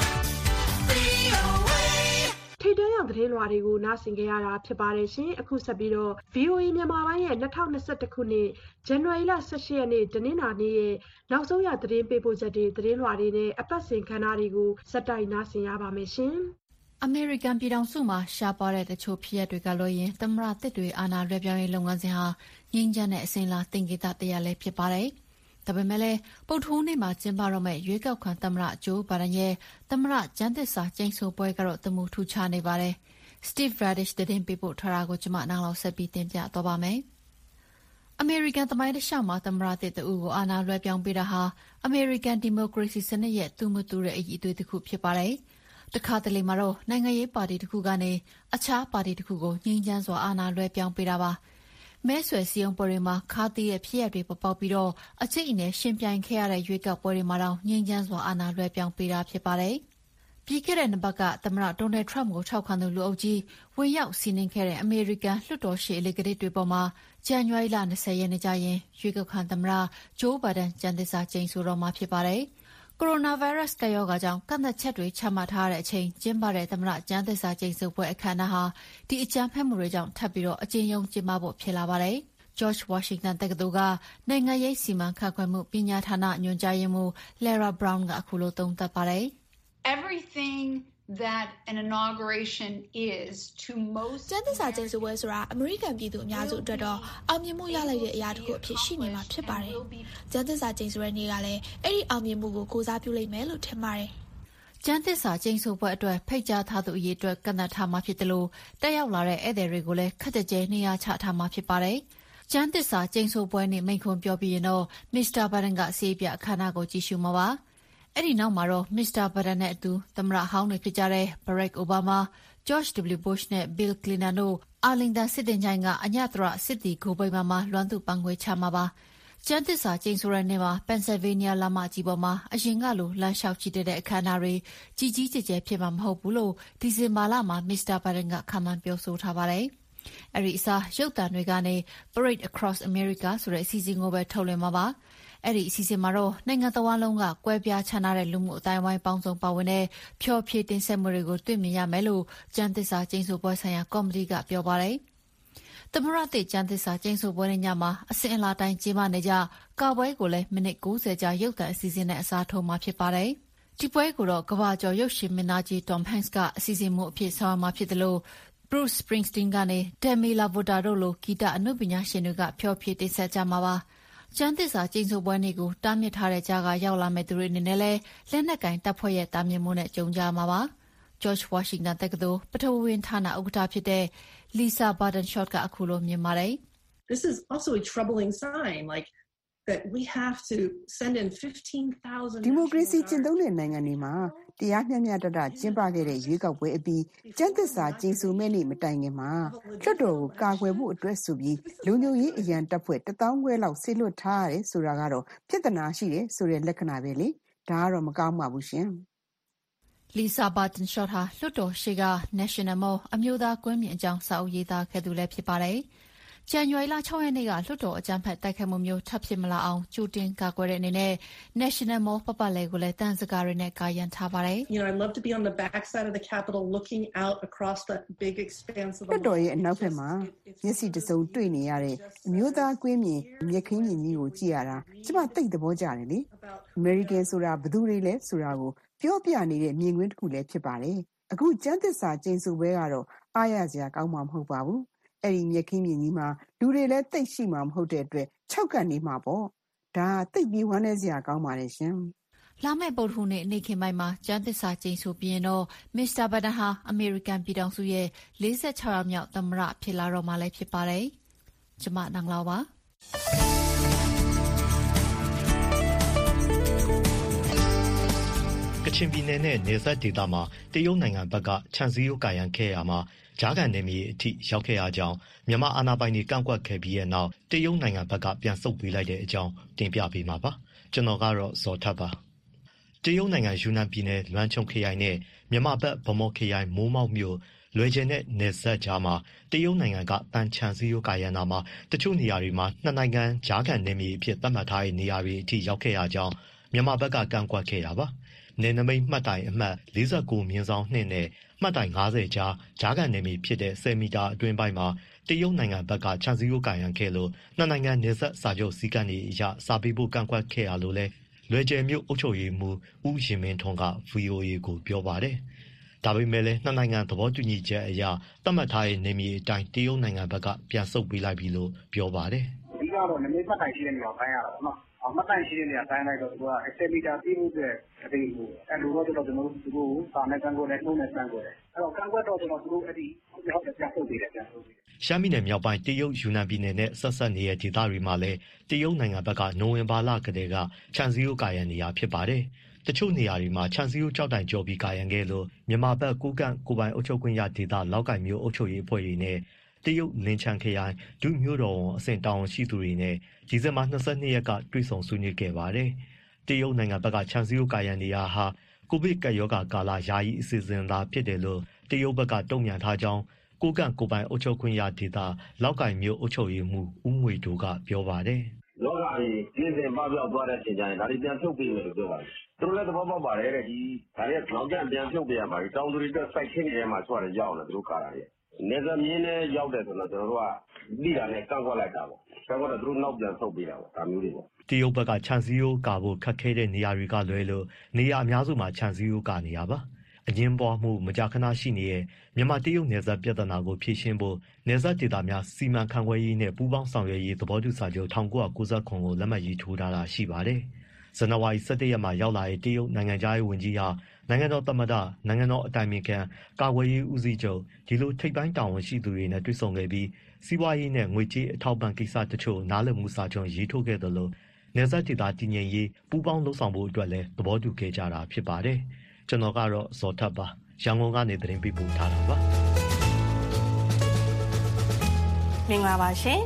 VOA. ထိပ်တန်းရောက်သတင်းလွှာတွေကိုနားဆင်ကြရတာဖြစ်ပါတယ်ရှင်။အခုဆက်ပြီးတော့ VOA မြန်မာပိုင်းရဲ့2021ခုနှစ်ဇန်နဝါရီလ18ရက်နေ့တနင်္လာနေ့ရဲ့နောက်ဆုံးရသတင်းပေးပို့ချက်တွေသတင်းလွှာတွေနဲ့အပတ်စဉ်ခန်းနာတွေကိုစက်တိုက်နားဆင်ရပါမယ်ရှင်။အမေရိကန်ပြည်ထောင်စုမှာရှားပါတဲ့တချို့ဖြစ်ရပ်တွေကလွှဲရင်သမ္မတတစ်တွေအာဏာလွှဲပြောင်းရေးလုပ်ငန်းစဉ်ဟာငြိမ်းချမ်းတဲ့အစဉ်လာသင်္ကေတတရားလည်းဖြစ်ပါတယ်။ဒါပေမဲ့လည်းပုပ်ထူးနေ့မှာကျင်းပတော့မဲ့ရွေးကောက်ခံသမ္မတဂျိုးဘိုင်ဒန်ရဲ့သမ္မတကျမ်းသစ္စာကျိန်ဆိုပွဲကတော့တမှုထူးခြားနေပါတယ်။ Steve Radish သတင်းပေးပို့ထားတာကိုကျွန်မနောက်လောက်ဆက်ပြီးတင်ပြသွားပါမယ်။အမေရိကန်သမိုင်းတစ်လျှောက်မှာသမ္မတတစ်တူကိုအာဏာလွှဲပြောင်းပေးတာဟာအမေရိကန်ဒီမိုကရေစီစနစ်ရဲ့သူမတူတဲ့အရေးအသွေးတစ်ခုဖြစ်ပါတယ်။တခါတလေမှာတော့နိုင်ငံရေးပါတီတစ်ခုကနေအခြားပါတီတစ်ခုကိုငြိမ်းချမ်းစွာအာဏာလွှဲပြောင်းပေးတာပါမဲဆွယ်စည်းရုံးပွဲတွေမှာခါးသီးတဲ့ဖြစ်ရပ်တွေပေါ်ပေါက်ပြီးတော့အကျိတ်အနယ်ရှင်ပြိုင်ခဲ့ရတဲ့ရွေးကောက်ပွဲတွေမှာတော့ငြိမ်းချမ်းစွာအာဏာလွှဲပြောင်းပေးတာဖြစ်ပါတယ်ပြီးခဲ့တဲ့နှစ်ပတ်ကသမ္မတဒေါ်နယ်ထရမ့်ကိုထောက်ခံသူလူအုပ်ကြီးဝင်ရောက်စီးနင်းခဲ့တဲ့အမေရိကန်လွှတ်တော်ရှေ့အလေကတစ်တွေပေါ်မှာဇန်နဝါရီလ20ရက်နေ့ကျရင်ရွေးကောက်ခံသမ္မတဂျိုးဘိုင်ဒန်ကျမ်းသစ္စာကျိန်ဆိုတော့မှာဖြစ်ပါတယ်ကိုရိုနာဗိုင်းရပ်စ်ကပ်ရောဂါကြောင့်ကန့်သတ်ချက်တွေချမှတ်ထားတဲ့အချိန်ကျင်းပတဲ့သမ္မတကျမ်းသစ္စာကျိန်ဆိုပွဲအခမ်းအနားဟာဒီအကြမ်းဖက်မှုတွေကြောင့်ထပ်ပြီးတော့အကျဉ်းယုံကျင်းပဖို့ဖြစ်လာပါတယ်။ George Washington တက္ကသိုလ်ကနိုင်ငံရေးစီမံခန့်ခွဲမှုပညာဌာနညွှန်ကြားရေးမှူး Lara Brown ကအခုလိုသုံးသပ်ပါတယ်။ Everything that an inauguration is to most ကျမ်းသစ္စာကျိန်ဆိုပွဲဆိုတာအမေရိကန်ပြည်သူအများစုအတွက်တော့အောင်မြင်မှုရလိုက်တဲ့အရာတစ်ခုအဖြစ်ရှိနေမှာဖြစ်ပါတယ်။ကျမ်းသစ္စာကျိန်ဆိုတဲ့နေ့ကလည်းအဲ့ဒီအောင်မြင်မှုကိုကိုးစားပြုလိမ့်မယ်လို့ထင်ပါတယ်။ကျမ်းသစ္စာကျိန်ဆိုပွဲအတွက်ဖိတ်ကြားထားသူအရေးအတွက်ကန့်သတ်ထားမှာဖြစ်တယ်လို့တက်ရောက်လာတဲ့ဧည့်သည်တွေကိုလည်းခက်ကြဲနေရာချထားမှာဖြစ်ပါတယ်။ကျမ်းသစ္စာကျိန်ဆိုပွဲနေ့မိန့်ခွန်းပြောပြီးရင်တော့မစ္စတာဘိုင်ဒန်ကစီးပြအခမ်းအနားကိုကြည့်ရှုမှာပါ။အဲ့ဒီနောက်မှာတော့မစ္စတာဘိုင်ဒန်နဲ့အတူသမ္မတဟောင်းတွေဖြစ်ကြတဲ့ Barack Obama, George W. Bush နဲ့ Bill Clinton တို့အာလင်တန်စစ်တင်ချိုင်းကအညတရစစ်တီဂိုဘိုင်မှာလွမ်းသူပန်းခွေချမှာပါကျန်းသစ္စာကျိန်ဆိုတဲ့နေ့မှာပန်ဆယ်ဗေးနီးယားလမ်းမကြီးပေါ်မှာအရင်ကလိုလမ်းလျှောက်ချီတက်တဲ့အခမ်းအနားတွေကြီးကြီးကျယ်ကျယ်ဖြစ်မှာမဟုတ်ဘူးလို့ဒီဇင်ဘာလမှာမစ္စတာဘိုင်ဒန်ကခန့်မှန်းပြောဆိုထားပါတယ်။အဲဒီအစားရုပ်သံတွေကနေ Parade Across America ဆိုတဲ့အစီအစဉ်ကိုပဲထုတ်လွှင့်မှာပါ။အဲဒီအစီအစဉ်မှာတော့နိုင်ငံတော်ဝန်လုံးကကွဲပြားခြားနားတဲ့လူမှုအတိုင်းအဝိုင်းပေါင်းစုံပါဝင်တဲ့ဖျော်ဖြေတင်ဆက်မှုတွေကိုတွေ့မြင်ရမယ်လို့ကျန်းသစ္စာကျိန်ဆိုပွဲဆိုင်ရာကော်မတီကပြောပါတယ်။သမရတဲ့ကျန်းသစ္စာကျိန်ဆိုပွဲညမှာအစင်အလာတိုင်းကျင်းပနေကြကာပွဲကိုလည်းမိနစ်90ကြာရုပ်သံအစီအစဉ်နဲ့အစားထိုးမှာဖြစ်ပါတယ်။ဒီပွဲကိုတော့ကမ္ဘာကျော်ရုပ်ရှင်မင်းသားကြီး Tom Hanks ကအစီအစဉ်မှုအဖြစ်ဆောင်မှာဖြစ်တယ်လို့ Bruce Springsteen ကနေ Demi Lovato တို့လိုဂီတအနုပညာရှင်တွေကဖျော်ဖြေတင်ဆက်ကြမှာပါ။ကျန်းသစ္စာကျိန်ဆိုပွဲနေ့ကိုတားမြစ်ထားတဲ့ကြားကရောက်လာမဲ့သူတွေအနေနဲ့လည်းလက်နက်ကင်တပ်ဖွဲ့ရဲ့တားမြစ်မှုနဲ့ကြုံကြမှာပါ။ George Washington တက္ကသိုလ်ပထဝီဝင်ဌာနဥက္ကဋ္ဌဖြစ်တဲ့ Lisa Bardenshot ကအခုလိုမြင်ပါတယ်။ This is also a troubling sign that we have to send in 15,000 ဒီမိုကရေစီကျင့်သုံးတဲ့နိုင်ငံတွေမှာတရားမျှမျှတတကျင်းပခဲ့တဲ့ရွေးကောက်ပွဲအပြီးကျန်းသစ္စာကျိန်ဆိုမဲ့နေ့မတိုင်ခင်မှာလွှတ်တော်ကိုကာကွယ်ဖို့အတွက်ဆိုပြီးလုံခြုံရေးအရန်တပ်ဖွဲ့1,500လောက်ဆေလွတ်ထားရတယ်ဆိုတာကတော့ပြဿနာရှိတယ်ဆိုတဲ့လက္ခဏာပဲလေဒါကတော့မကောင်းပါဘူးရှင်။ Lisa Bardenshot ဟာလွှတ်တော်ရှိက National Mall အမျိုးသားကွင်းမြင့်အကြောင်းစာအုပ်ရေးသားခဲ့သူလည်းဖြစ်ပါတယ်။ဇန်နဝါရီလ6ရက်နေ့ကလွှတ်တော်အကြမ်းဖက်တိုက်ခိုက်မှုမျိုးထပ်ဖြစ်မလာအောင်ကြိုတင်ကာကွယ်တဲ့အနေနဲ့ National Mall ပတ်ပတ်လည်ကိုလည်းတန်စကားတွေနဲ့ကာရံထားပါတယ်။ I love to be on the back side of the Capitol looking out across that big expanse of the လွှတ်တော်ရဲ့အနောက်ဘက်မှာမျက်စိတစုံတွေ့နေရတဲ့အမျိုးသားကွင်းမြင့်မြက်ခင်းမြင့်ကြီးကိုကြည့်ရတာကျမသိသဘောကျတယ်လေ။ American ဆိုတာဘယ်သူတွေလဲဆိုတာကိုပြောပြနေတဲ့မြင်ကွင်းတစ်ခုလည်းဖြစ်ပါတယ်။အခုကျန်းသစ္စာကျိန်ဆိုပွဲကတော့အားရစရာကောင်းမှာမဟုတ်ပါဘူး။အဲ့ဒီမြက်ခင်းမြင့်ကြီးမှာလူတွေလည်းသိရှိမှာမဟုတ်တဲ့အတွက်6ကပ်နေမှာပေါ့။ဒါသိပြီးဝမ်းနည်းစရာကောင်းပါတယ်ရှင်။လာမယ့်ဗုဒ္ဓဟူးနေ့နေ့ခင်ပိုင်းမှာကျန်းသစ္စာကျိန်ဆိုပြီးရင်တော့မစ္စတာဘိုင်ဒန်ဟာအမေရိကန်ပြည်ထောင်စုရဲ့46ရောက်မြောက်သမ္မတဖြစ်လာတော့မှလည်းဖြစ်ပါတယ်။ကျွန်မနန်းလောပါကချင်ပြည်နယ်နဲ့နယ်စပ်ဒေသမှာတရုတ်နိုင်ငံဘက်ကခြံစည်းရိုးကာရန်ခဲ့ရမှာကြားခံနယ်မြေအထိရောက်ခဲ့ရကြောင်းမြန်မာအာဏာပိုင်တွေကန့်ကွက်ခဲ့ပြီးတဲ့နောက်တရုတ်နိုင်ငံဘက်ကပြန်ဆုတ်ပေးလိုက်တဲ့အကြောင်းတင်ပြပေးမှာပါကျွန်တော်ကတော့ဇော်ထက်ပါတရုတ်နိုင်ငံယူနန်ပြည်နယ်လွမ်းချုံခရိုင်နဲ့မြန်မာဘက်ဗမော်ခရိုင်မိုးမောက်မြို့လွယ်ကျင်တဲ့နယ်စပ်ကြားမှာတရုတ်နိုင်ငံကတန်ချန်စည်းရိုးကာရန်နာမှာတချို့နေရာတွေမှာနှစ်နိုင်ငံကြားခံနယ်မြေအဖြစ်သတ်မှတ်ထားတဲ့နေရာတွေအထိရောက်ခဲ့ရကြောင်းမြန်မာဘက်ကကန့်ကွက်ခဲ့တာပါနယ်နိမိတ်မှတ်တိုင်အမှတ်49/2နဲ့မှတ်တိုင်50ကြားခံနယ်မြေဖြစ်တဲ့10မီတာအတွင်းပိုင်းမှာတရုတ်နိုင်ငံဘက်ကခြံစည်းရိုးကာရန်ခဲ့လို့နှစ်နိုင်ငံနယ်စပ်စာချုပ်စည်းကမ်းတွေအရစာပေးဖို့ကန့်ကွက်ခဲ့ရလို့လဲလွယ်ကျယ်မြို့အုပ်ချုပ်ရေးမှူးဦးရင်မင်းထွန်းက VOA ကိုပြောပါတယ်။ဒါပေမဲ့လည်းနှစ်နိုင်ငံသဘောတူညီချက်အရသတ်မှတ်ထားတဲ့နယ်မြေအတိုင်းတရုတ်နိုင်ငံဘက်ကပြန်ဆုတ်ပေးလိုက်ပြီလို့ပြောပါတယ်။အဓိကတော့နယ်မြေမှတ်တိုင်ရှိတဲ့နေရာကိုတိုင်းရတာပေါ့နော်။မှတ်တိုင်ရှိတဲ့နေရာတိုင်းလိုက်တော့သူက10မီတာပြည့်ဖို့အတွက်အသေးကိုအဲ့လိုတော့ကျွန်တော်တို့သူတို့စာနဲ့ကန့်ကွက်တယ်နှုတ်နဲ့ကန့်ကွက်တယ်အဲ့တော့ကန့်ကွက်တော့ကျွန်တော်တို့အဲ့ဒီဟုတ်တယ်ပြန်ဆုတ်ပေးတယ်ရှမ်းပြည်နယ်မြောက်ပိုင်းတရုတ်ယူနန်ပြည်နယ်နဲ့ဆက်ဆက်နေတဲ့ဒေသတွေမှာလည်းတရုတ်နိုင်ငံဘက်ကနိုဝင်ဘာလကတည်းကခြံစည်းရိုးကာရန်နေရဖြစ်ပါတယ်တချို့နေရာတွေမှာခြံစည်းရိုးကြောက်တိုင်ကျော်ပြီးကာရန်ခဲ့လို့မြန်မာဘက်ကိုကန့်ကိုပိုင်အုပ်ချုပ်ခွင့်ရဒေသလောက်ကိုင်မျိုးအုပ်ချုပ်ရေးအဖွဲ့တွေနဲ့တရုတ်လင်ချန်ခရိုင်ဒုမြို့တော်ဝန်အဆင့်တာဝန်ရှိသူတွေနဲ့ဒီဇင်ဘာ22ရက်ကတွေ့ဆုံဆွေးနွေးခဲ့ပါတယ်။တရုတ်နိုင်ငံဘက်ကခြံစည်းရိုးကာရန်နေရာဟာကိုဗစ်ကပ်ရောဂါကာလယာယီအစီအစဉ်သာဖြစ်တယ်လို့တရုတ်ဘက်ကတုံ့ပြန်ထားကြောင်းကိုကန့်ကိုပိုင်အုပ်ချုပ်ခွင့်ရဒေသလောက်ကိုင်မျိုးအုပ်ချုပ်ရေးမှူးဦးငွေတိုကပြောပါတယ်။လောကကြီးပြည်စဉ်ပပျောက်သွားတဲ့အချိန်ကျရင်ဒါတွေပြန်ဖြုတ်ပေးမယ်လို့ပြောပါတယ်။သူတို့လည်းသဘောပေါက်ပါတယ်တဲ့ဒီဒါတွေကနောက်ကျပြန်ဖြုတ်ပေးရမှာတောင်သူတွေတက်စိုက်ခင်းနေထဲမှာဆွရတယ်ရောက်နေသူတို့ကာတာတွေနေသမင်းနဲ့ရောက်တယ်ဆိုတော့ကျွန်တော်တို့ကလိတာနဲ့ကန့်ကွက်လိုက်တာပေါ့။ကန့်ကွက်တော့သူတို့နောက်ပြန်ဆုတ်ပေးတာပေါ့ဒါမျိုးတွေပေါ့။တရုတ်ဘက်ကခြံစည်းရိုးကာဖို့ခက်ခဲတဲ့နေရာတွေကလွဲလို့နေရာအများစုမှာခြံစည်းရိုးကာနေရပါ။အငင်းပွားမှုမကြာခဏရှိနေတဲ့မြန်မာတရုတ်နယ်စပ်ပြဿနာကိုဖြေရှင်းဖို့နယ်စပ်ဒေသများစီမံခန့်ခွဲရေးနဲ့ပူးပေါင်းဆောင်ရွက်ရေးသဘောတူစာချုပ်1999ကိုလက်မှတ်ရေးထိုးထားတာရှိပါတယ်။ဇန်နဝါရီ17ရက်မှာရောက်လာတဲ့တရုတ်နိုင်ငံသားရေးဝန်ကြီးဟာနိုင်ငံတော်သမ္မတနိုင်ငံတော်အတိုင်ပင်ခံကာကွယ်ရေးဦးစီးချုပ်ဒီလိုထိပ်ပိုင်းတာဝန်ရှိသူတွေနဲ့တွေ့ဆုံခဲ့ပြီးစီးပွားရေးနဲ့ငွေကြေးအထောက်ပံ့ကိစ္စတချို့နားလည်မှုစာချုပ်ရေးထိုးခဲ့တယ်လို့နယ်စပ်ဒေသတည်ငြိမ်ရေးပူးပေါင်းလှုပ်ဆောင်ဖို့အတွက်လည်းသဘောတူခဲ့ကြတာဖြစ်ပါတယ်။ကျွန်တော်ကတော့ဇော်ထက်ပါရန်ကုန်ကနေသတင်းပေးပို့ထားတာပါမင်္ဂလာပါရှင်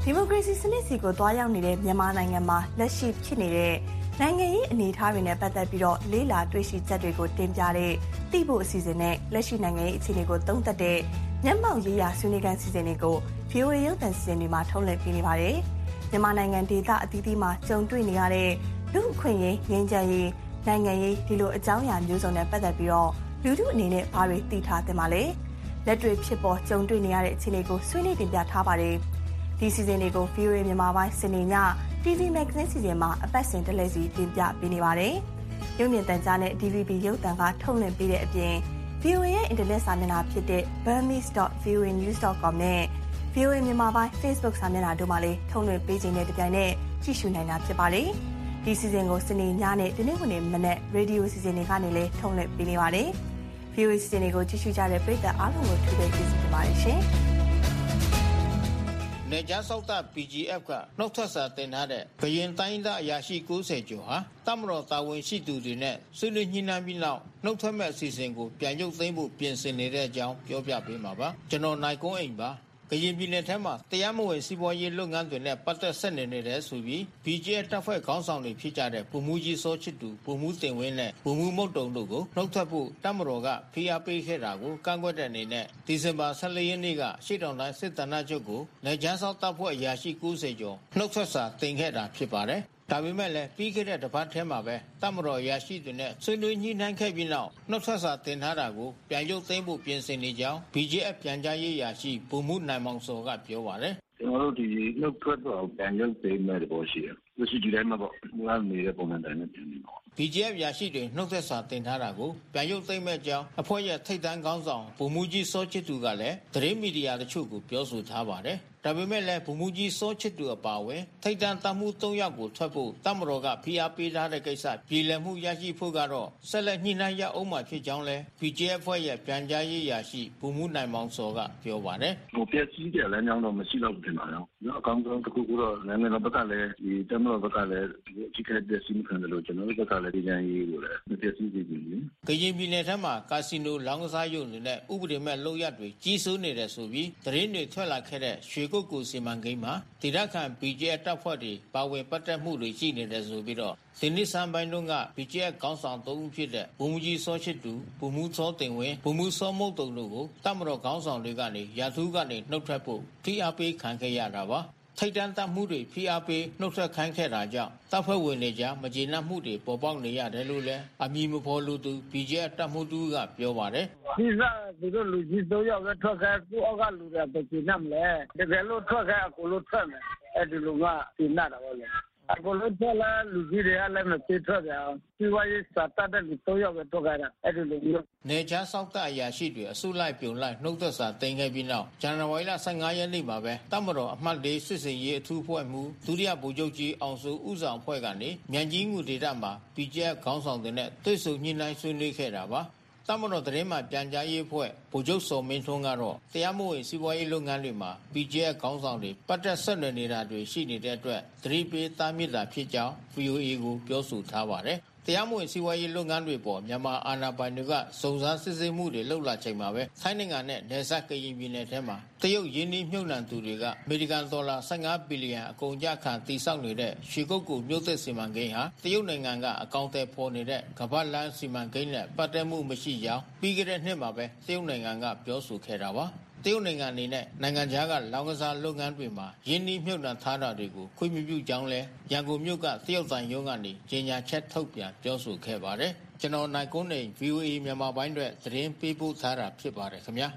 ဒီမိုကရေစီစနစ်စီကိုတွားရောက်နေတဲ့မြန်မာနိုင်ငံမှာလက်ရှိဖြစ်နေတဲ့နိုင်ငံရေးအနေအထားတွေနဲ့ပတ်သက်ပြီးတော့လေးလာတွေ့ရှိချက်တွေကိုတင်ပြတဲ့သိဖို့အစီအစဉ်နဲ့လက်ရှိနိုင်ငံရေးအခြေအနေကိုသုံးသပ်တဲ့မျက်မှောက်ရေးရာဆွေးနွေးခန်းအစီအစဉ်တွေကို VOA ရုပ်သံစီစဉ်တွေမှာထုတ်လွှင့်ပေးနေပါတယ်။မြန်မာနိုင်ငံဒေသအသီးသီးမှာကြုံတွေ့နေရတဲ့လူ့အခွင့်အရေးငြိမ်းချမ်းရေးနိုင်ငံရေးဒီလိုအကြောင်းအရာမျိုးစုံနဲ့ပတ်သက်ပြီးတော့လူထုအနေနဲ့ဘာတွေသိထားသင့်ပါလဲ။လက်တွေ့ဖြစ်ပေါ်ကြုံတွေ့နေရတဲ့အခြေအနေကိုဆွေးနွေးတင်ပြထားပါတယ်။ဒီစီစဉ်တွေကို VOA မြန်မာပိုင်းစနေည TV Magazine စီစဉ်မှာအပတ်စဉ်တစ်လဲစီတင်ပြပေးနေပါတယ်။ရုပ်မြင်သံကြားနဲ့ DVB ရုပ်သံကထုတ်လွှင့်ပေးတဲ့အပြင် VOA ရဲ့အင်တာနက်စာမျက်နှာဖြစ်တဲ့ burmese.voanews.com နဲ့ VOA မြန်မာပိုင်း Facebook စာမျက်နှာတို့မှာလည်းထုတ်လွှင့်ပေးခြင်းနဲ့တပြိုင်နက်ကြည့်ရှုနိုင်တာဖြစ်ပါတယ်။ဒီစီစဉ်ကိုစနေညနဲ့ဒီနေ့နေ့မနက်ရေဒီယိုစီစဉ်တွေကနေလည်းထုတ်လွှင့်ပေးနေပါတယ်။ VOA စီစဉ်တွေကိုကြည့်ရှုကြတဲ့ပရိသတ်အားလုံးကိုထူးထူးကျေးဇူးတင်ပါတယ်ရှင်။နေကြားစောက်တာ PGF ကနှုတ်ထွက်စာတင်ထားတဲ့ကရင်တိုင်းသားအရာရှိ90ကျော်ဟာတမတော်တာဝန်ရှိသူတွေနဲ့ဆွေးနွေးညှိနှိုင်းပြီးနောက်နှုတ်ထွက်မဲ့အစီအစဉ်ကိုပြန်ရုပ်သိမ်းဖို့ပြင်ဆင်နေတဲ့အကြောင်းပြောပြပေးမှာပါကျွန်တော်နိုင်ကုန်းအိမ်ပါကရင်ပြည်နယ်ထဲမှာတရားမဝင်စီးပွားရေးလုပ်ငန်းတွေနဲ့ပတ်သက်ဆက်နေတယ်ဆိုပြီး BGF တပ်ဖွဲ့ခေါင်းဆောင်တွေဖြစ်ကြတဲ့ဗိုလ်မှူးကြီးစောချစ်သူဗိုလ်မှူးတင်ဝင်းနဲ့ဗိုလ်မှူးမုတ်တုံတို့ကိုနှုတ်ထွက်ဖို့တပ်မတော်ကဖိအားပေးခဲ့တာကိုကန့်ကွက်တဲ့အနေနဲ့ဒီဇင်ဘာ14ရက်နေ့ကရှေ့တောင်တိုင်းစစ်တပ်နာချုပ်ကိုနယ်ချမ်းစောက်တပ်ဖွဲ့အရာရှိ90ကျော်နှုတ်ထွက်စာတင်ခဲ့တာဖြစ်ပါတယ်ဒါပေမဲ့လည်းပြီးခဲ့တဲ့တပတ်ထဲမှာပဲတပ်မတော်ရရှိသူနဲ့ဆွေးနွေးညှိနှိုင်းခဲ့ပြီးနောက်နှုတ်ထွက်စာတင်ထားတာကိုပြန်ရုပ်သိမ်းဖို့ပြင်ဆင်နေကြောင်း BGF ပြန်ကြားရေးရရှိဗိုလ်မှူးနိုင်မောင်စောကပြောပါတယ်ကျွန်တော်တို့ဒီနှုတ်ထွက်တော့ပြန်ရုပ်သိမ်းမဲ့ပေါ်ရှိတယ်။ဒီတိုင်းမှာပေါ့ငါနေတဲ့ပုံစံတိုင်းနဲ့ပြန်နေတော့ BGF ရရှိတွေနှုတ်သက်စာတင်ထားတာကိုပြန်ရုပ်သိမ်းမဲ့ကြောင်းအဖွဲ့ရဲ့ထိပ်တန်းခေါင်းဆောင်ဗိုလ်မှူးကြီးစောချစ်သူကလည်းသတင်းမီဒီယာတချို့ကိုပြောဆိုထားပါတယ်။ဒါပေမဲ့လည်းဗိုလ်မှူးကြီးစောချစ်သူအပါအဝင်ထိပ်တန်းတပ်မှု3ယောက်ကိုထွက်ဖို့တပ်မတော်ကဖိအားပေးထားတဲ့ကိစ္စပြည်လည်မှုရရှိဖို့ကတော့ဆက်လက်ညှိနှိုင်းရအောင်မှဖြစ်ကြောင်းလည်း BGF အဖွဲ့ရဲ့ပြန်ကြားရေးရရှိဗိုလ်မှူးနိုင်မောင်စောကပြောပါတယ်။ဟိုပြည့်စည်တယ်လည်းညောင်းတော့မရှိတော့ဘူးထင်ပါတော့။အကောင်ဆုံးတစ်ခုကတော့နိုင်ငံတော်ဘက်ကလည်းဒီတပ်မတော်ဘက်ကလည်းအကြီးကဲပြည့်စည်မှုခံတယ်လို့ကျွန်တော်တို့ဘက်ကလည်းပြည်ရေးကိုလည်းပြည့်စည်နေပြီ။ကရင်ပြည်နယ်ထဲမှာကာစီနိုလောင်းကစားရုံတွေနဲ့ဥပဒေမဲ့လုပ်ရတွေကြီးစိုးနေတယ်ဆိုပြီးသတင်းတွေထွက်လာခဲ့တဲ့ရွှေကုတ်ကူစီမံကိန်းမှာဒေသခံ BGF တပ်ဖွဲ့တွေပါဝင်ပတ်သက်မှုတွေရှိနေတယ်ဆိုပြီးတော့ဒီနေ့စံပိုင်းတုန်းက BGF ခေါင်းဆောင်3ဦးဖြစ်တဲ့ဗိုလ်မှူးကြီးစောချစ်သူဗိုလ်မှူးစောတင်ဝင်းဗိုလ်မှူးစောမုတ်တုံတို့ကိုတပ်မတော်ခေါင်းဆောင်တွေကနေရာထူးကနေနှုတ်ထွက်ဖို့ဖိအားပေးခံခဲ့ရတာပါထိတ်တန့်တပ်မှုတွေဖိအားပေးနှုတ်ထွက်ခိုင်းခဲ့တာကြောင့်တပ်ဖွဲ့ဝင်တွေကြားမကျေနပ်မှုတွေပေါ်ပေါက်နေရတယ်လို့လည်းအမည်မဖော်လိုသူ BGF တပ်မှုတူကပြောပါတယ်ဒီစားဒီလိုလူကြီး3ယောက်လည်းထွက်ခဲ့သူ့အောက်ကလူတွေပဲကျေနပ်မလဲတကယ်လို့ထွက်ခဲ့အကိုလို့ထွက်မယ်အဲ့ဒီလိုကကျေနပ်တာပေါ့လေအကိုလို့ထွက်လာလူကြီးတွေကလည်းမပြေထွက်ကြအောင်ဒီဝါရေးစတာတဲ့လူ3ယောက်ပဲထွက်ခဲ့တာအဲ့ဒီလိုမျိုးနေချမ်းစောက်တဲ့အရာရှိတွေအစုလိုက်ပြုံလိုက်နှုတ်သက်စာတင်ခဲ့ပြီးနောက်ဇန်နဝါရီလ15ရက်နေ့မှာပဲတပ်မတော်အမှတ်4စစ်စင်ရေးအထူးဖွဲ့မှုဒုတိယဗိုလ်ချုပ်ကြီးအောင်စိုးဦးဆောင်ဖွဲ့ကနေမြန်ကြီးငူဒေသမှာ BGF ခေါင်းဆောင်တွေနဲ့တွေ့ဆုံညှိနှိုင်းဆွေးနွေးခဲ့တာပါတပ်မတော်သတင်းမှပြန်ကြားရေးအဖွဲ့ဗိုလ်ချုပ်စော်မင်းထွန်းကတော့တရားမဝင်စီးပွားရေးလုပ်ငန်းတွေမှာ BGF ခေါင်းဆောင်တွေပတ်သက်ဆက်နွယ်နေတာတွေရှိနေတဲ့အတွက်သတိပေးတားမြစ်တာဖြစ်ကြောင်း VOA ကိုပြောဆိုထားပါတယ်တရားမဝင်စီးပွားရေးလုပ်ငန်းတွေပေါ်မြန်မာအာဏာပိုင်တွေကစုံစမ်းစစ်ဆေးမှုတွေလုပ်လာချိန်မှာပဲထိုင်းနိုင်ငံနဲ့နယ်စပ်ကရင်ပြည်နယ်ထဲမှာတရုတ်ရင်းနှီးမြှုပ်နှံသူတွေကအမေရိကန်ဒေါ်လာ15ဘီလီယံအကုန်အကျခံတည်ဆောက်နေတဲ့ရွှေကုတ်ကူမြို့သစ်စီမံကိန်းဟာတရုတ်နိုင်ငံကအကောင့်တွေဖော်နေတဲ့ကမ္ဘာလမ်းစီမံကိန်းနဲ့ပတ်သက်မှုမရှိကြောင်းပြီးခဲ့တဲ့နှစ်မှာပဲတရုတ်နိုင်ငံကပြောဆိုခဲ့တာပါတရုတ်နိုင်ငံအနေနဲ့နိုင်ငံခြားကလောင်းကစားလုပ်ငန်းတွေမှာယင်းနှိမ့်မြုပ်နှံထားတာတွေကိုခွင့်မပြုကြောင်းလဲရန်ကုန်မြို့ကတရုတ်တိုင်းရုံးကနေကြေညာချက်ထုတ်ပြန်ပြောဆိုခဲ့ပါတယ်ကျွန်တော်နိုင်ကုန်းနေ VOA မြန်မာပိုင်းတွေသတင်းပေးပို့ထားတာဖြစ်ပါတယ်ခင်ဗျာ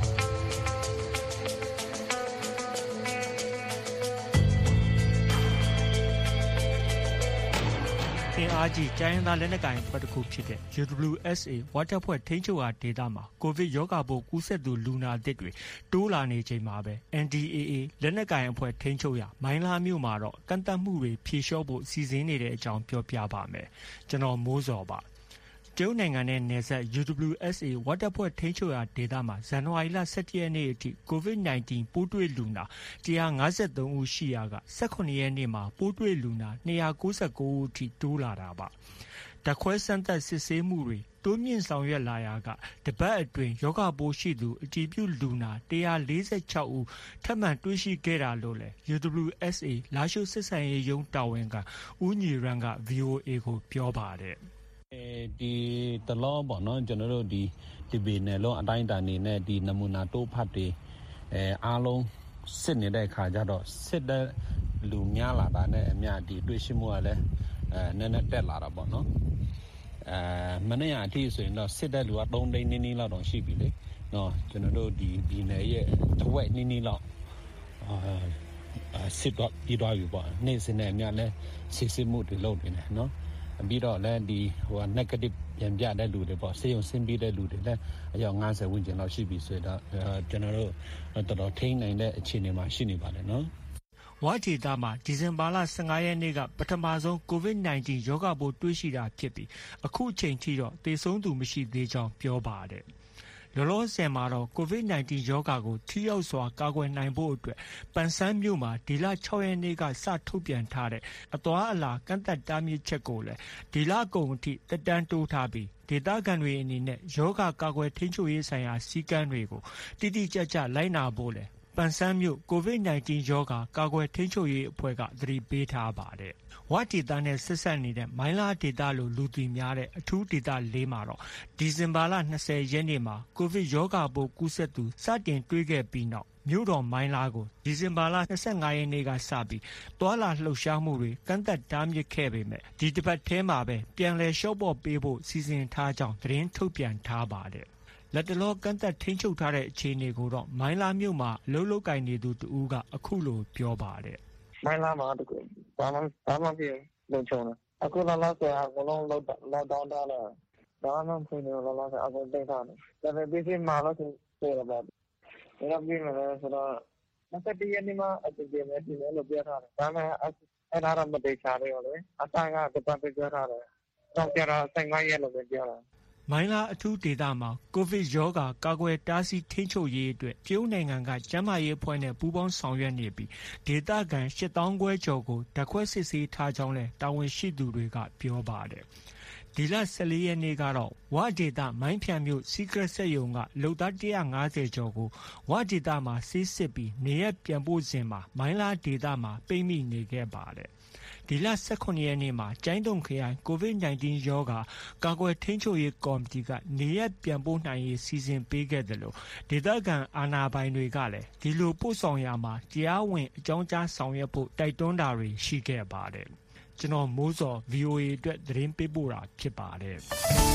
အင်အားကြီးတိုင်းရင်းသားလက်နက်ကိုင်အဖွဲ့တစ်ခုဖြစ်တဲ့ UWSA ဝါတပ်ဖွဲ့ထိန်းချုပ်ရာဒေသမှာကိုဗစ်ရောဂါပိုးကူးစက်သူလူနာသစ်တွေတိုးလာနေချိန်မှာပဲ NDAA လက်နက်ကိုင်အဖွဲ့ထိန်းချုပ်ရာမိုင်းလားမြို့မှာတော့ကန့်သတ်မှုတွေဖြေလျှော့ဖို့စီစဉ်နေတဲ့အကြောင်းပြောပြပါမယ်။ကျွန်တော်မိုးစောပါ။တရုတ်နိုင်ငံနဲ့နယ်စပ် UWSA ဝါတပ်ဖွဲ့ထိန်းချုပ်ရာဒေသမှာဇန်နဝါရီလ17ရက်နေ့အထိ COVID-19 ပိုးတွေ့လူနာ153ဦးရှိရာက18ရက်နေ့မှာပိုးတွေ့လူနာ299ဦးအထိတိုးလာတာပါ။ဓာတ်ခွဲစမ်းသပ်စစ်ဆေးမှုတွေတိုးမြင့်ဆောင်ရွက်လာရာကတပတ်အတွင်းရောဂါပိုးရှိသူအတည်ပြုလူနာ146ဦးထပ်မံတွေ့ရှိခဲ့တာလို့လည်း UWSA လားရှိုးစစ်ဆိုင်ရေးရုံးတာဝန်ခံဦးညီရန်က VOA ကိုပြောပါတယ်ဒီတလောပေါ့နော်ကျွန်တော်တို့ဒီဘေနယ်လုံးအတိုင်းအတာနေနဲ့ဒီနမူနာတိုးဖတ်တွေအားလုံးစစ်နေတဲ့အခါကျတော့စစ်တဲ့လူများလာတာနဲ့အမျှဒီတွေ့ရှိမှုကလည်းနည်းနည်းတက်လာတာပေါ့နော်မနေ့အထိဆိုရင်တော့စစ်တဲ့လူက3သိန်းနီးလောက်တော့ရှိပြီလေနော်ကျွန်တော်တို့ဒီနယ်ရဲ့တဝက်နီးလောက်စစ်တော့ပြီးသွားပြီပေါ့နေ့စဉ်နဲ့အမျှလည်းစစ်မှုတွေလုပ်နေတယ်နော်ပြီးတော့လည်းဒီnegative ပြန်ပြတဲ့လူတွေပေါ့ဆေးရုံဆင်းပြီးတဲ့လူတွေလည်းအယောက်50ဝန်းကျင်လောက်ရှိပြီဆိုတော့ကျွန်တော်တို့တော်တော်ထိန်းနိုင်တဲ့အခြေအနေမှာရှိနေပါတယ်နော်ဝါဒေတာမှာဒီဇင်ဘာလ15ရက်နေ့ကပထမဆုံး COVID-19 ရောဂါပိုးတွေ့ရှိတာဖြစ်ပြီးအခုချိန်ထိတော့သေဆုံးသူမရှိသေးကြောင်းပြောပါတယ်လောလောဆယ်မှာတော့ COVID-19 ရောဂါကိုထိရောက်စွာကာကွယ်နိုင်ဖို့အတွက်ပန်ဆန်းမြို့မှာဒီလ6ရက်နေ့ကစထုတ်ပြန်ထားတဲ့အသွားအလာကန့်သတ်တားမြစ်ချက်ကိုလည်းဒီလကုန်အထိတက်တန်းတိုးထားပြီးဒေသခံတွေအနေနဲ့ရောဂါကာကွယ်ထိန်းချုပ်ရေးဆိုင်ရာစည်းကမ်းတွေကိုတိတိကျကျလိုက်နာဖို့လဲပန်ဆန်းမြို့ COVID-19 ရောဂါကာကွယ်ထိန်းချုပ်ရေးအဖွဲ့ကသတိပေးထားပါတယ်။ဝဒေသနဲ့ဆက်ဆက်နေတဲ့မိုင်းလားဒေသလိုလူသိများတဲ့အထူးဒေသ၄မှာတော့ဒီဇင်ဘာလ20ရက်နေ့မှာကိုဗစ်ရောဂါပိုးကူးစက်သူစတင်တွေ့ခဲ့ပြီးနောက်မြို့တော်မိုင်းလားကိုဒီဇင်ဘာလ25ရက်နေ့ကစပြီးသွာလာလှုပ်ရှားမှုတွေကန့်သက်တားမြစ်ခဲ့ပေမဲ့ဒီတစ်ပတ်ထဲမှာပဲပြန်လည်လျှော့ပေါ့ပေးဖို့စီစဉ်ထားကြောင်းသတင်းထုတ်ပြန်ထားပါတယ်။လက်တလောကန့်သက်ထိန်းချုပ်ထားတဲ့အခြေအနေကိုတော့မိုင်းလားမြို့မှာအလုပ်လုပ်ကိုင်နေသူတဦးကအခုလိုပြောပါတယ်။မိုင်းလားမှာတကူဘာမှပြလုံချုံတယ်။အခုလာလာဆိုအကုန်လုံးလောက်တောင်းတာလား။ဘာမှမဖြစ်နေတော့လာလာအကုန်တိတ်ထားတယ်။ဒါပေမဲ့ဒီစီမှာလို့ဆိုတော့ဒါပြီးမယ်ဆိုတော့21ရက်နေ့မှာအတူတူနဲ့ဒီလိုလို့ပြောထားတယ်။ဒါပေမဲ့အဲ့ဒါတော့မတိကျသေးဘူးလေ။အတိုင်းကတပတ်ပြောထားတယ်။တော့ကြတော့15ရက်လို့ပြောတာ။မိုင်းလားအထူးဒေသမှာကိုဗစ်ရောဂါကာကွယ်တားဆီးထိန်းချုပ်ရေးအတွက်တရုတ်နိုင်ငံကကျန်းမာရေးအဖွဲ့နဲ့ပူးပေါင်းဆောင်ရွက်နေပြီးဒေသခံ8000ခွဲကျော်ကိုဓာတ်ခွဲစစ်ဆေးထားကြောင်းလည်းတာဝန်ရှိသူတွေကပြောပါတယ်။ဒီလ14ရက်နေ့ကတော့ဝဒေသမိုင်းဖြန်မြို့စီကရက်ဆက်ယုံကလုံသား150ကျော်ကိုဝဒေသမှာဆေးစစ်ပြီးနေရပြန်ပို့စဉ်မှာမိုင်းလားဒေသမှာပိတ်မိနေခဲ့ပါတယ်။ဒီလ18ရက်နေ့မှာကျိုင်းတုံခရိုင် COVID-19 ရောဂါကာကွယ်ထိန်းချုပ်ရေးကော်မတီကနေရပြန်ပို့နိုင်ရေးစီစဉ်ပေးခဲ့တယ်လို့ဒေသခံအာဏာပိုင်တွေကလည်းဒီလိုပို့ဆောင်ရမှာတရားဝင်အကြောင်းကြားဆောင်ရွက်ဖို့တိုက်တွန်းတာတွေရှိခဲ့ပါတယ်။ကျွန်တော်မိုးစော် VOA အတွက်သတင်းပေးပို့တာဖြစ်ပါတယ်။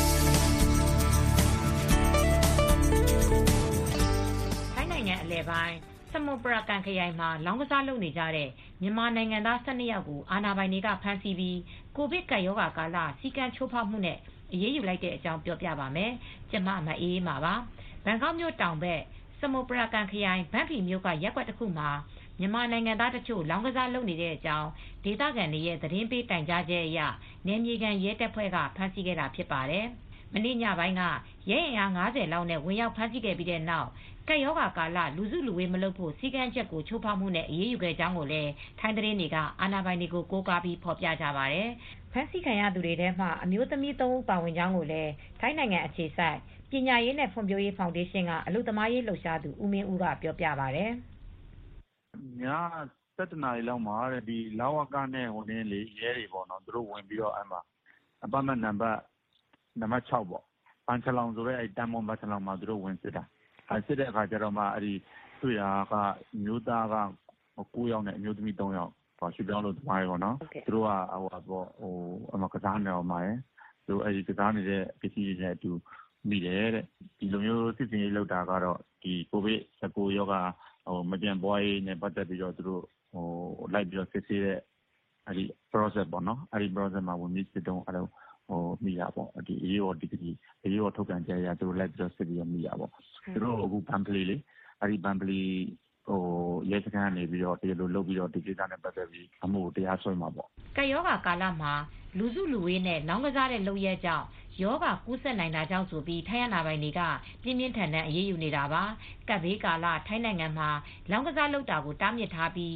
ထိုင်းနိုင်ငံအလယ်ပိုင်းစမုပရာကန်ခရိုင်မှာလောင်းကစားလုပ်နေကြတဲ့မြန်မာနိုင်ငံသား12ယောက်ကိုအာဏာပိုင်တွေကဖမ်းဆီးပြီးကိုဗစ်ကပ်ရောဂါကာလစည်းကမ်းချိုးဖောက်မှုနဲ့အရေးယူလိုက်တဲ့အကြောင်းပြောပြပါမယ်။ကျမမအေးမှာပါ။ဘန်ကောက်မြို့တောင်ဘက်စမုပရာကန်ခရိုင်ဘန်ဖီမြို့ကရပ်ကွက်တစ်ခုမှာမြန်မာနိုင်ငံသားတချို့လောင်းကစားလုပ်နေတဲ့အကြောင်းဒေသခံတွေရဲ့သတင်းပေးတိုင်ကြားချက်အရနယ်မြေခံရဲတပ်ဖွဲ့ကဖမ်းဆီးခဲ့တာဖြစ်ပါတယ်။မနေ့ညပိုင်းကရဲအင်အား50လောက်နဲ့ဝင်ရောက်ဖမ်းဆီးခဲ့ပြီးတဲ့နောက်ကပ်ရောဂါကာလလူစုလူဝေးမလုပ်ဖို့စည်းကမ်းချက်ကိုချိုးဖောက်မှုနဲ့အရေးယူခဲ့ကြောင်းကိုလည်းထိုင်းသတင်းတွေကအာဏာပိုင်တွေကိုကိုးကားပြီးဖော်ပြကြပါတယ်။ဖမ်းဆီးခံရသူတွေထဲမှာအမျိုးသမီး3ဦးပါဝင်ကြောင်းကိုလည်းထိုင်းနိုင်ငံအခြေစိုက်ပညာရေးနဲ့ဖွံ့ဖြိုးရေးဖောင်ဒေးရှင်းကအလုပ်သမားရေးလှုပ်ရှားသူဦးမင်းဦးကပြောပြပါတယ်။ည7:00 နာရီလောက်မှာဒီလာဝကနဲ့ရဲတွေပေါ့နော်သူတို့ဝင်ပြီးတော့အဲ့မှာအပတ်မဲ့နံပါတ်6ပေါ့ပန်ချလောင်ဆိုတဲ့အဲ့တန်မွန်ဘတ်ချလောင်မှာသူတို့ဝင်စစ်တာစစ်တဲ့အခါကျတော့မှအဲ့ဒီတွေ့တာကမျိုးသားက9ယောက်နဲ့အမျိုးသမီး3ယောက်ရွှေပြောင်းလို့သွားရပေါ့နော်သူတို့ကအမကစားနေအောင်မှာရယ်သူအဲ့ဒီကစားနေတဲ့ပစ္စည်းတွေနဲ့အတူမိတယ်တဲ့ဒီလိုမျိုးစစ်စင်ရေးလောက်တာကတော့ဒီကိုဗစ်19ရောဂါမပြန်ပွားရေးနဲ့ပတ်သက်ပြီးတော့သူတို့လိုက်ပြီးတော့စစ်ဆေးတဲ့အဲ့ဒီ process ပေါ့နော်အဲ့ဒီ process မှာဝင်ပြီးစစ်တုံးအဲ့လိုမိရပေါ့ဒီအေးရောဒီအေးရောထုတ်ပြန်ကြရသူတို့လိုက်ပြီးတော့စစ်ပြီးတော့မိရပေါ့သူတို့အခုဘန်ပလီလေအဲ့ဒီဘန်ပလီရဲစခန်းကနေပြီးတော့ဒီလိုလုပ်ပြီးတော့ဒီကိစ္စနဲ့ပတ်သက်ပြီးအမှုတရားစွဲမှာပေါ့ကပ်ရောဂါကာလမှာလူစုလူဝေးနဲ့လောင်းကစားတဲ့လုပ်ရဲကြောင့်ယောဂကူးစက်နိုင်တာကြောင့်ဆိုပြီးထိုင်းအာဏာပိုင်တွေကပြင်းပြင်းထန်ထန်အရေးယူနေတာပါကပ်ဘေးကာလထိုင်းနိုင်ငံမှာလောင်းကစားလုပ်တာကိုတားမြစ်ထားပြီးဈ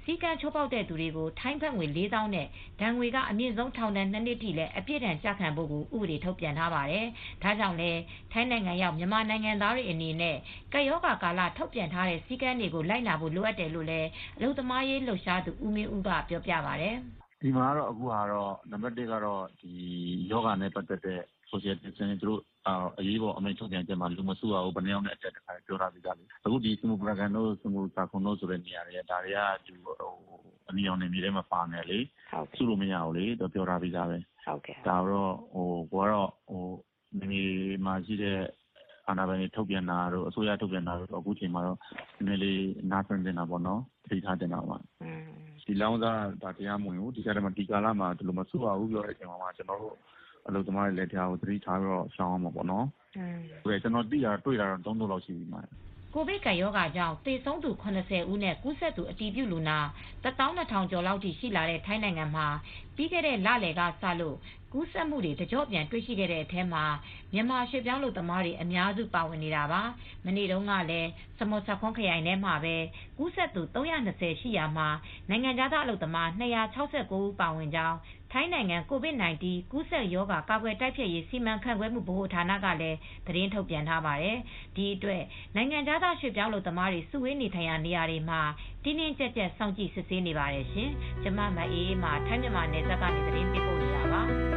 စည်းကမ်းချိုးဖောက်တဲ့သူတွေကိုထိုင်းဘတ်ငွေ 4,000 နဲ့ဒဏ်ငွေကအမြင့်ဆုံးထောင်ဒဏ် 2 နှစ်ထိလည်းအပြစ်ဒဏ်ကျခံဖို့ကိုဥပဒေထုတ်ပြန်ထားပါတယ်။ဒါကြောင့်လည်းထိုင်းနိုင်ငံရောက်မြန်မာနိုင်ငံသားတွေအနေနဲ့ကပ်ရောဂါကာလထုတ်ပြန်ထားတဲ့စည်းကမ်းတွေကိုလိုက်နာဖို့လိုအပ်တယ်လို့လည်းအလုပ်သမားရေးလှုပ်ရှားသူဦးမင်းဦးကပြောပြပါတယ်။ဒီမှာကတော့အခုကတော့နံပါတ်1ကတော့ဒီယောဂနဲ့ပတ်သက်တဲ့ social distancing သူတို့အရေးပေါ်အမိန့်ထုတ်ပြန်ချက်မှာလူမစုရဘူးဘယ်နှယောက်နဲ့အတက်တခါပြောထားပြီးသားလေအခုဒီစမူပရကန်တို့စမူစာခွန်တို့ဆိုတဲ့နေရာတွေကဒါတွေကအနီအောင်နေမြေထဲမှာပါနေလေစုလို့မရဘူးလေတော့ပြောထားပြီးသားပဲဟုတ်ကဲ့ဒါတော့ကိုကတော့နေမှာရှိတဲ့အာဏာပိုင်တွေထုတ်ပြန်တာတို့အစိုးရထုတ်ပြန်တာတို့အခုချိန်မှာတော့နည်းနည်းလေးနားဆွင့်နေတာပေါ့နော်သိထားတင်တာပါဒီလောင်းစားဒါတရားမဝင်ဘူးဒီကတည်းကဒီကာလမှာဒီလိုမစုရဘူးပြောတဲ့အချိန်မှာကျွန်တော်တို့အလုပ်သမားတွေလည်းတရားကိုသတိထားပြီးတော့ရှောင်အောင်ပါပေါ့နော်ဟုတ်ကဲ့ကျွန်တော်သိတာတွေ့တာတော့3တို့လောက်ရှိပြီမှာကိုဗစ်ကပ်ရောဂါကြောင့်သေဆုံးသူ80ဦးနဲ့ကူးစက်သူအတည်ပြုလူနာ12,000 ကျော်လောက်ထိရှိလာတဲ့ထိုင်းနိုင်ငံမှာပြီးခဲ့တဲ့လလယ်ကစလို့ကူးစက်မှုတွေတကြော့ပြန်တွေ့ရှိခဲ့တဲ့အထဲမှာမြန်မာရွှေ့ပြောင်းလူသမားတွေအများစုပါဝင်နေတာပါမနေ့တုန်းကလည်းစမွတ်ဆာခွန်းခရိုင်ထဲမှာပဲကူးစက်သူ320ရှိရာမှာနိုင်ငံခြားသားအလုပ်သမား269ဦးပါဝင်ကြောင်းထိုင်းနိုင်ငံ COVID-19 ကူးစက်ရောဂါကာကွယ်တိုက်ဖျက်ရေးစီမံခန့်ခွဲမှုဗဟိုဌာနကလည်းသတင်းထုတ်ပြန်ထားပါတယ်ဒီအတွက်နိုင်ငံခြားသားရွှေ့ပြောင်းလူသမားတွေစုဝေးနေထိုင်ရာနေရာတွေမှာတင်းတင်းကြပ်ကြပ်စောင့်ကြည့်စစ်ဆေးနေပါတယ်ရှင်ကျမမအေးမှာထိုင်းမြန်မာနယ်စပ်ကနေသတင်းပေးပို့နေတာပါ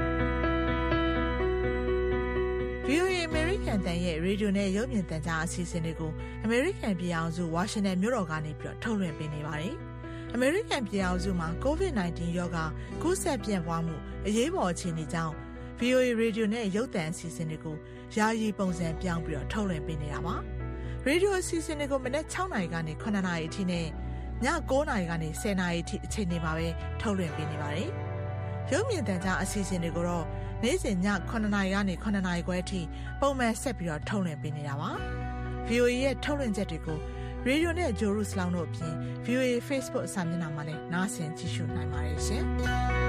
VOA American တန်ရဲ့ရေဒီယိုနဲ့ရုပ်မြင်သံကြားအစီအစဉ်တွေကို American ပြည်အောင်စုဝါရှင်တန်မြို့တော်ကနေပြီးထုတ်လွှင့်ပေးနေပါတယ်။ American ပြည်အောင်စုမှာ COVID-19 ရောဂါကူးစက်ပြန့်ပွားမှုအရေးပေါ်အခြေအနေကြောင့် VOA ရေဒီယိုနဲ့ရုပ်သံအစီအစဉ်တွေကိုယာယီပုံစံပြောင်းပြီးထုတ်လွှင့်ပေးနေတာပါ။ရေဒီယိုအစီအစဉ်တွေကိုမနက်6နာရီကနေ9နာရီအထိနဲ့ည9နာရီကနေ10နာရီအထိအချိန်တွေမှာပဲထုတ်လွှင့်ပေးနေပါတယ်။ရုပ်မြင်သံကြားအစီအစဉ်တွေကိုတော့နေ့စဉ်ည9နာရီကနေ9နာရီခွဲအထိပုံမှန်ဆက်ပြီးထုတ်လွှင့်ပေးနေတာပါ။ VOA ရဲ့ထုတ်လွှင့်ချက်တွေကိုရေဒီယိုနဲ့ဂျိုရုစလောင်းတို့အပြင် VOA Facebook စာမျက်နှာမှာလည်းနားဆင်ကြည့်ရှုနိုင်ပါတယ်ရှင်။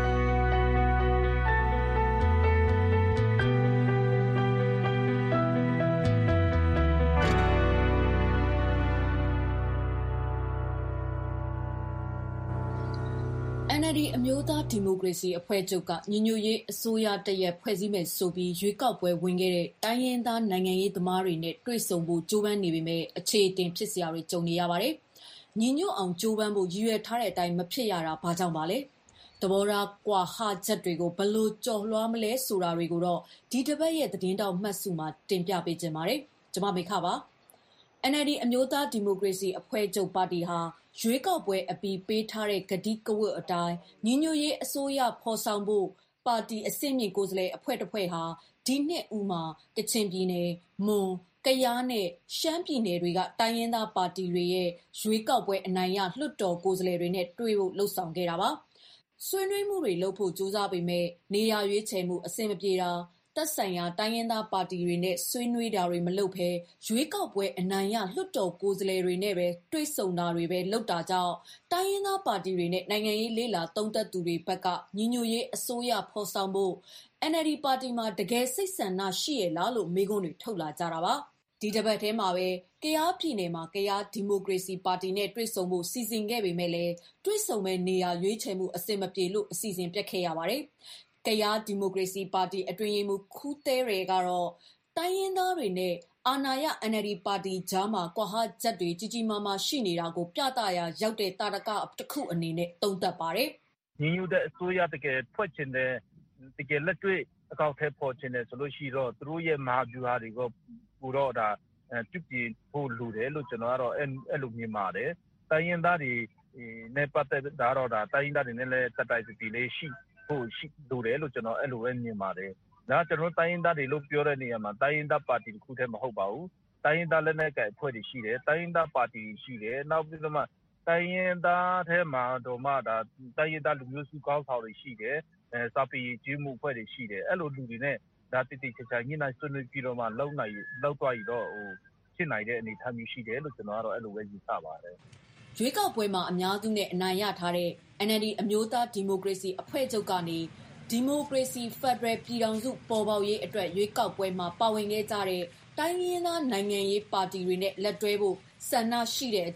NLD အမျိုးသားဒီမိုကရေစီအဖွဲ့ချုပ်ကညီညွတ်ရေးအစိုးရတရက်ဖွဲ့စည်းမယ်ဆိုပြီးရွေးကောက်ပွဲဝင်ခဲ့တဲ့တိုင်းရင်းသားနိုင်ငံရေးသမားတွေနဲ့တွေ့ဆုံဖို့ကြိုးပမ်းနေပေမဲ့အခြေအတင်ဖြစ်စရာတွေကြုံနေရပါတယ်။ညီညွတ်အောင်ကြိုးပမ်းဖို့ရည်ရွယ်ထားတဲ့အတိုင်းမဖြစ်ရတာဘာကြောင့်ပါလဲ။သဘောထားကွာဟချက်တွေကိုဘယ်လိုကျော်လွှားမလဲဆိုတာတွေကိုတော့ဒီတစ်ပတ်ရဲ့သတင်းတောက်မှတ်စုမှာတင်ပြပေးခြင်းပါတယ်။ကျွန်မမိခပါ။ NLD အမျိုးသားဒီမိုကရေစီအဖွဲ့ချုပ်ပါတီဟာရွေးကောက်ပွဲအပြီးပေးထားတဲ့ကတိကဝတ်အတိုင်းညီညွတ်ရေးအစိုးရဖော်ဆောင်ဖို့ပါတီအဆင့်မြင့်ကိုယ်စားလှယ်အဖွဲ့တစ်ဖွဲ့ဟာဒီနှစ်ဦးမှာကချင်ပြည်နယ်မွန်ကယားနဲ့ရှမ်းပြည်နယ်တွေကတိုင်းရင်းသားပါတီတွေရဲ့ရွေးကောက်ပွဲအနိုင်ရလွှတ်တော်ကိုယ်စားလှယ်တွေနဲ့တွေ့ဖို့လှုံ့ဆော်ခဲ့တာပါဆွေးနွေးမှုတွေလုပ်ဖို့ကြိုးစားပေမဲ့နေရာရွေးချယ်မှုအဆင်မပြေတာသက်ဆိုင်ရာတိုင်းရင်းသားပါတီတွေနဲ့ဆွေးနွေးတာတွေမလုပ်ဘဲရွေးကောက်ပွဲအနိုင်ရလွှတ်တော်ကိုယ်စားလှယ်တွေနဲ့ပဲတွေ့ဆုံတာတွေပဲလုပ်တာကြောင့်တိုင်းရင်းသားပါတီတွေနဲ့နိုင်ငံရေးလေလာသုံးသပ်သူတွေဘက်ကညီညွတ်ရေးအစိုးရဖော်ဆောင်ဖို့ NLD ပါတီမှာတကယ်စိတ်ဆန္ဒရှိရလားလို့မေးခွန်းတွေထုတ်လာကြတာပါဒီတစ်ပတ်ထဲမှာပဲကယားပြည်နယ်မှာကယားဒီမိုကရေစီပါတီနဲ့တွေ့ဆုံမှုစီစဉ်ခဲ့ပေမဲ့လည်းတွေ့ဆုံမဲ့နေရာရွေးချယ်မှုအဆင်မပြေလို့အစီအစဉ်ပြတ်ခဲ့ရပါတယ်ကယားဒီမိုကရေစီပါတီအတွင်းရေးမှူးခူးသဲရဲကတော့တိုင်းရင်းသားတွေနဲ့အာဏာရ NLD ပါတီကြားမှာကွာဟချက်တွေကြီးကြီးမားမားရှိနေတာကိုပြသရာရောက်တဲ့တာရကတစ်ခုအနေနဲ့သုံးသပ်ပါတယ်။ညီညွတ်တဲ့အစိုးရတကယ်ဖွဲ့ချင်တဲ့တကယ်လက်တွေ့အကောက်ထဲပေါ်ချင်တဲ့ဆိုလို့ရှိတော့သူတို့ရဲ့မဟာဗျူဟာတွေကိုပိုတော့ဒါပြုပြင်ဖို့လိုတယ်လို့ကျွန်တော်ကတော့အဲ့လိုမြင်ပါတယ်။တိုင်းရင်းသားတွေနဲ့ပတ်သက်တာတော့ဒါတိုင်းရင်းသားတွေနဲ့လည်းတက်တိုက်စီလေးရှိဖို့ရှိလိုတယ်လို့ကျွန်တော်အဲ့လိုပဲမြင်ပါတယ်။ဒါကျွန်တော်တိုင်းရင်းသားတွေလို့ပြောတဲ့နေရာမှာတိုင်းရင်းသားပါတီတစ်ခုတည်းမဟုတ်ပါဘူး။တိုင်းရင်းသားလက်နက်ကိုင်အဖွဲ့တွေရှိတယ်။တိုင်းရင်းသားပါတီရှိတယ်။နောက်ပြီးတော့မှတိုင်းရင်းသားထဲမှာတော့မှဒါတိုင်းရင်းသားလူမျိုးစုကောင်းဆောင်တွေရှိတယ်။စာပေကြီးမှုအဖွဲ့တွေရှိတယ်။အဲ့လိုလူတွေနဲ့ဒါတိတိကျကျညှိနှိုင်းဆွေးနွေးပြီးတော့မှလောက်သွားရတော့ဖြစ်နိုင်တဲ့အနေအထားမျိုးရှိတယ်လို့ကျွန်တော်ကတော့အဲ့လိုပဲယူဆပါတယ်။ရွေးကောက်ပွဲမှာအများစုနဲ့အနိုင်ရထားတဲ့ NLD အမျိုးသားဒီမိုကရေစီအဖွဲ့ချုပ်ကနေဒီမိုကရေစီဖက်ဒရယ်ပြည်ထောင်စုပေါ်ပေါက်ရေးအတွက်ရွေးကောက်ပွဲမှာပါဝင်ခဲ့ကြတဲ့တိုင်းရင်းသားနိုင်ငံရေးပါတီတွေနဲ့လက်တွဲဖို့ဆန္ဒရှိတဲ့အကြောင်း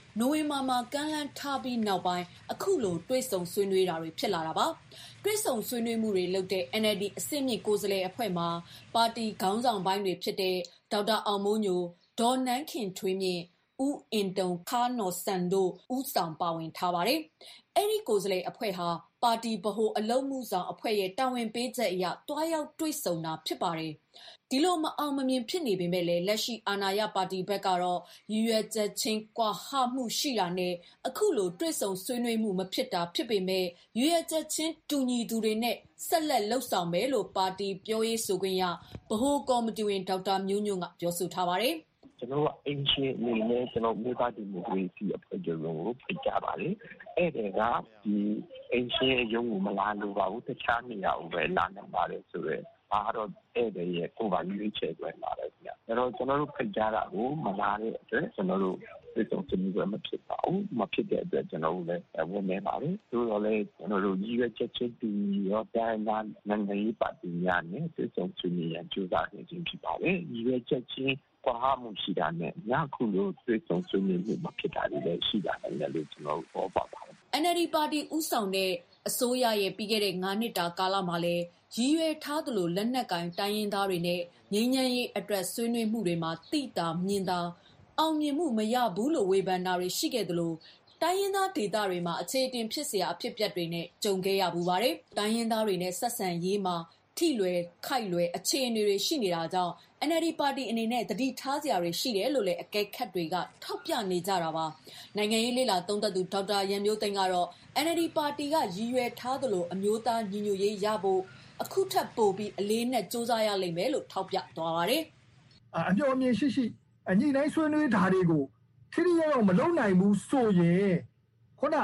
နိုဝင်ဘာမှာကမ်းလှမ်းထားပြီးနောက်ပိုင်းအခုလိုတွေ့ဆုံဆွေးနွေးတာတွေဖြစ်လာတာပါ။တွေ့ဆုံဆွေးနွေးမှုတွေလုပ်တဲ့ NLD အဆင့်မြင့်ကိုယ်စားလှယ်အဖွဲ့မှာပါတီခေါင်းဆောင်ပိုင်းတွေဖြစ်တဲ့ဒေါက်တာအောင်မိုးညို၊ဒေါ်နန်းခင်ထွေးမြင့်၊ဦးအင်တုံခါနော်ဆန်တို့ဦးဆောင်ပါဝင်ထားပါတယ်။အဲဒီကိုယ်စားလှယ်အဖွဲ့ဟာပါတီဗဟိုအလုပ်မှုဆောင်အဖွဲ့ရဲ့တာဝန်ပေးချက်အရတွားရောက်တွေ့ဆုံတာဖြစ်ပါတယ်။ဒီလိုမအောင်မမြင်ဖြစ်နေပေမဲ့လည်းလက်ရှိအာဏာရပါတီဘက်ကတော့ရည်ရွယ်ချက်ချင်းကွာဟမှုရှိတာနဲ့အခုလိုတွေ့ဆုံဆွေးနွေးမှုမဖြစ်တာဖြစ်ပေမဲ့ရည်ရွယ်ချက်ချင်းတူညီသူတွေနဲ့ဆက်လက်လှုပ်ဆောင်မယ်လို့ပါတီပြောရေးဆိုခွင့်ရဗဟိုကော်မတီဝင်ဒေါက်တာမျိုးညွန့်ကပြောဆိုထားပါတယ်။ကျွန်တော်ကအင်ရှင်အနေနဲ့ကျွန်တော်မြို့သားဒီမိုကရေစီအဖွဲ့ချုပ်ကိုဖိတ်ကြားပါတယ်။အဲ့ဒါကဒီအင်ရှင်ရုံးကိုမလာလို့ပါဘူးတခြားနေရာကိုပဲလာနေပါတယ်ဆိုတော့အားတော့အဲ့ဒါရဲ့ကိုယ်ပါရွေးချယ်ခွင့်လာတယ်ခင်ဗျ။အဲ့တော့ကျွန်တော်တို့ဖိတ်ကြားတာကိုမလာတဲ့အတွက်ကျွန်တော်တို့ဒီဆုံးစမှုပဲမဖြစ်ပါဘူး။မဖြစ်တဲ့အတွက်ကျွန်တော်တို့လည်းဝန်နေပါတယ်။ဆိုတော့လည်းကျွန်တော်တို့ရည်ရွယ်ချက်ချင်းတူရောတိုင်းနိုင်ငံရေးပါတီများနဲ့ဒီဆုံးစမှုရန်ကြိုးစားနေခြင်းဖြစ်ပါတယ်။ရည်ရွယ်ချက်ချင်းကွာဟမှုရှိတာနဲ့ညခုလိုတွေ့ဆုံဆွေးနွေးမှုမဖြစ်တာတွေလည်းရှိတာလည်းလို့ကျွန်တော်ပြောပါပါတယ်။ NLD ပါတီဦးဆောင်တဲ့အစိုးရရဲ့ပြီးခဲ့တဲ့9နှစ်တာကာလမှာလည်းရည်ရွယ်ထားသလိုလက်နက်ကင်တိုင်းရင်းသားတွေနဲ့ငြိမ်းချမ်းရေးအတွက်ဆွေးနွေးမှုတွေမှာတိတာမြင်တာအောင်မြင်မှုမရဘူးလို့ဝေဖန်တာတွေရှိခဲ့သလိုတိုင်းရင်းသားဒေသတွေမှာအခြေအတင်ဖြစ်เสียအဖြစ်အပျက်တွေနဲ့ကြုံခဲ့ရပူပါတယ်။တိုင်းရင်းသားတွေနဲ့ဆက်ဆံရေးမှာထိလွယ်ခိုက်လွယ်အခြေအနေတွေရှိနေတာကြောင့် NLD ပါတီအနေနဲ့တတိထားစရာတွေရှိတယ်လို့လည်းအကဲခတ်တွေကထောက်ပြနေကြတာပါ။နိုင်ငံရေးလေ့လာသုံးသပ်သူဒေါက်တာရန်မျိုးသိန်းကတော့ NLD ပါတီကရည်ရွယ်ထားသလိုအမျိုးသားညီညွတ်ရေးရဖို့အခုထပ်ပို့ပြီးအလေးနဲ့စ조사ရလိမ့်မယ်လို့ထောက်ပြသွားပါတယ်။အမျှော်အမြင်ရှိရှိညှိနှိုင်းဆွေးနွေးတာတွေကိုထိထိရောက်ရောက်မလုပ်နိုင်ဘူးဆိုရင်ခုန